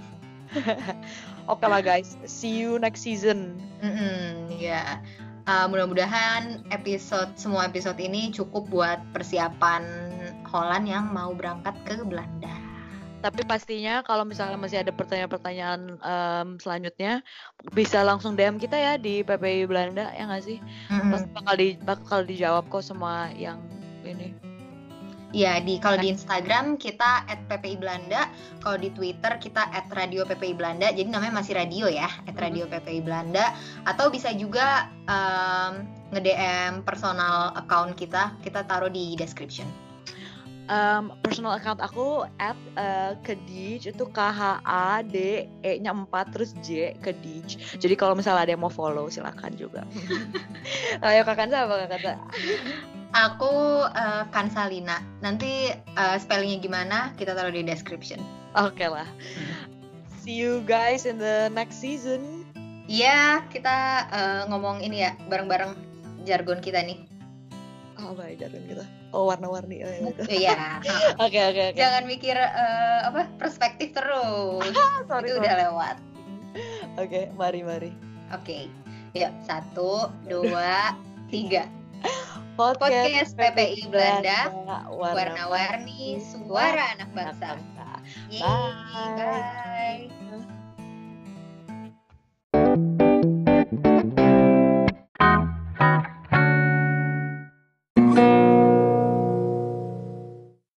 Oke lah guys, see you next season. Mm-mm, ya, uh, mudah-mudahan episode semua episode ini cukup buat persiapan Holland yang mau berangkat ke Belanda. Tapi pastinya kalau misalnya masih ada pertanyaan-pertanyaan um, selanjutnya, bisa langsung D M kita ya di P P I Belanda, ya nggak sih? Mm-mm. Pasti bakal, di, bakal dijawab kok semua yang ini. Ya, di kalau di Instagram kita at P P I Belanda, kalau di Twitter kita at radio P P I Belanda. Jadi namanya masih radio ya, at radio P P I Belanda. Atau bisa juga um, nge-D M personal account kita, kita taruh di description. Um, personal account aku at uh, Khadij, itu K H A D E nya empat terus J, Khadij. Jadi kalau misalnya ada yang mau follow silakan juga. Ayo Kak Kansa apa Kak Kansa? Aku uh, Kansalina. Nanti uh, spellingnya gimana kita taruh di description. Oke okay lah. See you guys in the next season. Iya, kita uh, ngomong ini ya bareng-bareng jargon kita nih. Oh, apa ya jargon kita? Oh, warna-warni. Oh, ya. Iya. Oke oke oke. Jangan mikir uh, apa perspektif terus. Sorry, Itu sorry. udah lewat. Oke, okay, mari mari. Oke. Okay. Yuk, satu, dua, tiga. Podcast, Podcast P P I Belanda, warna-warni warna-warni suara anak bangsa. bangsa. Yeay, Bye. bye.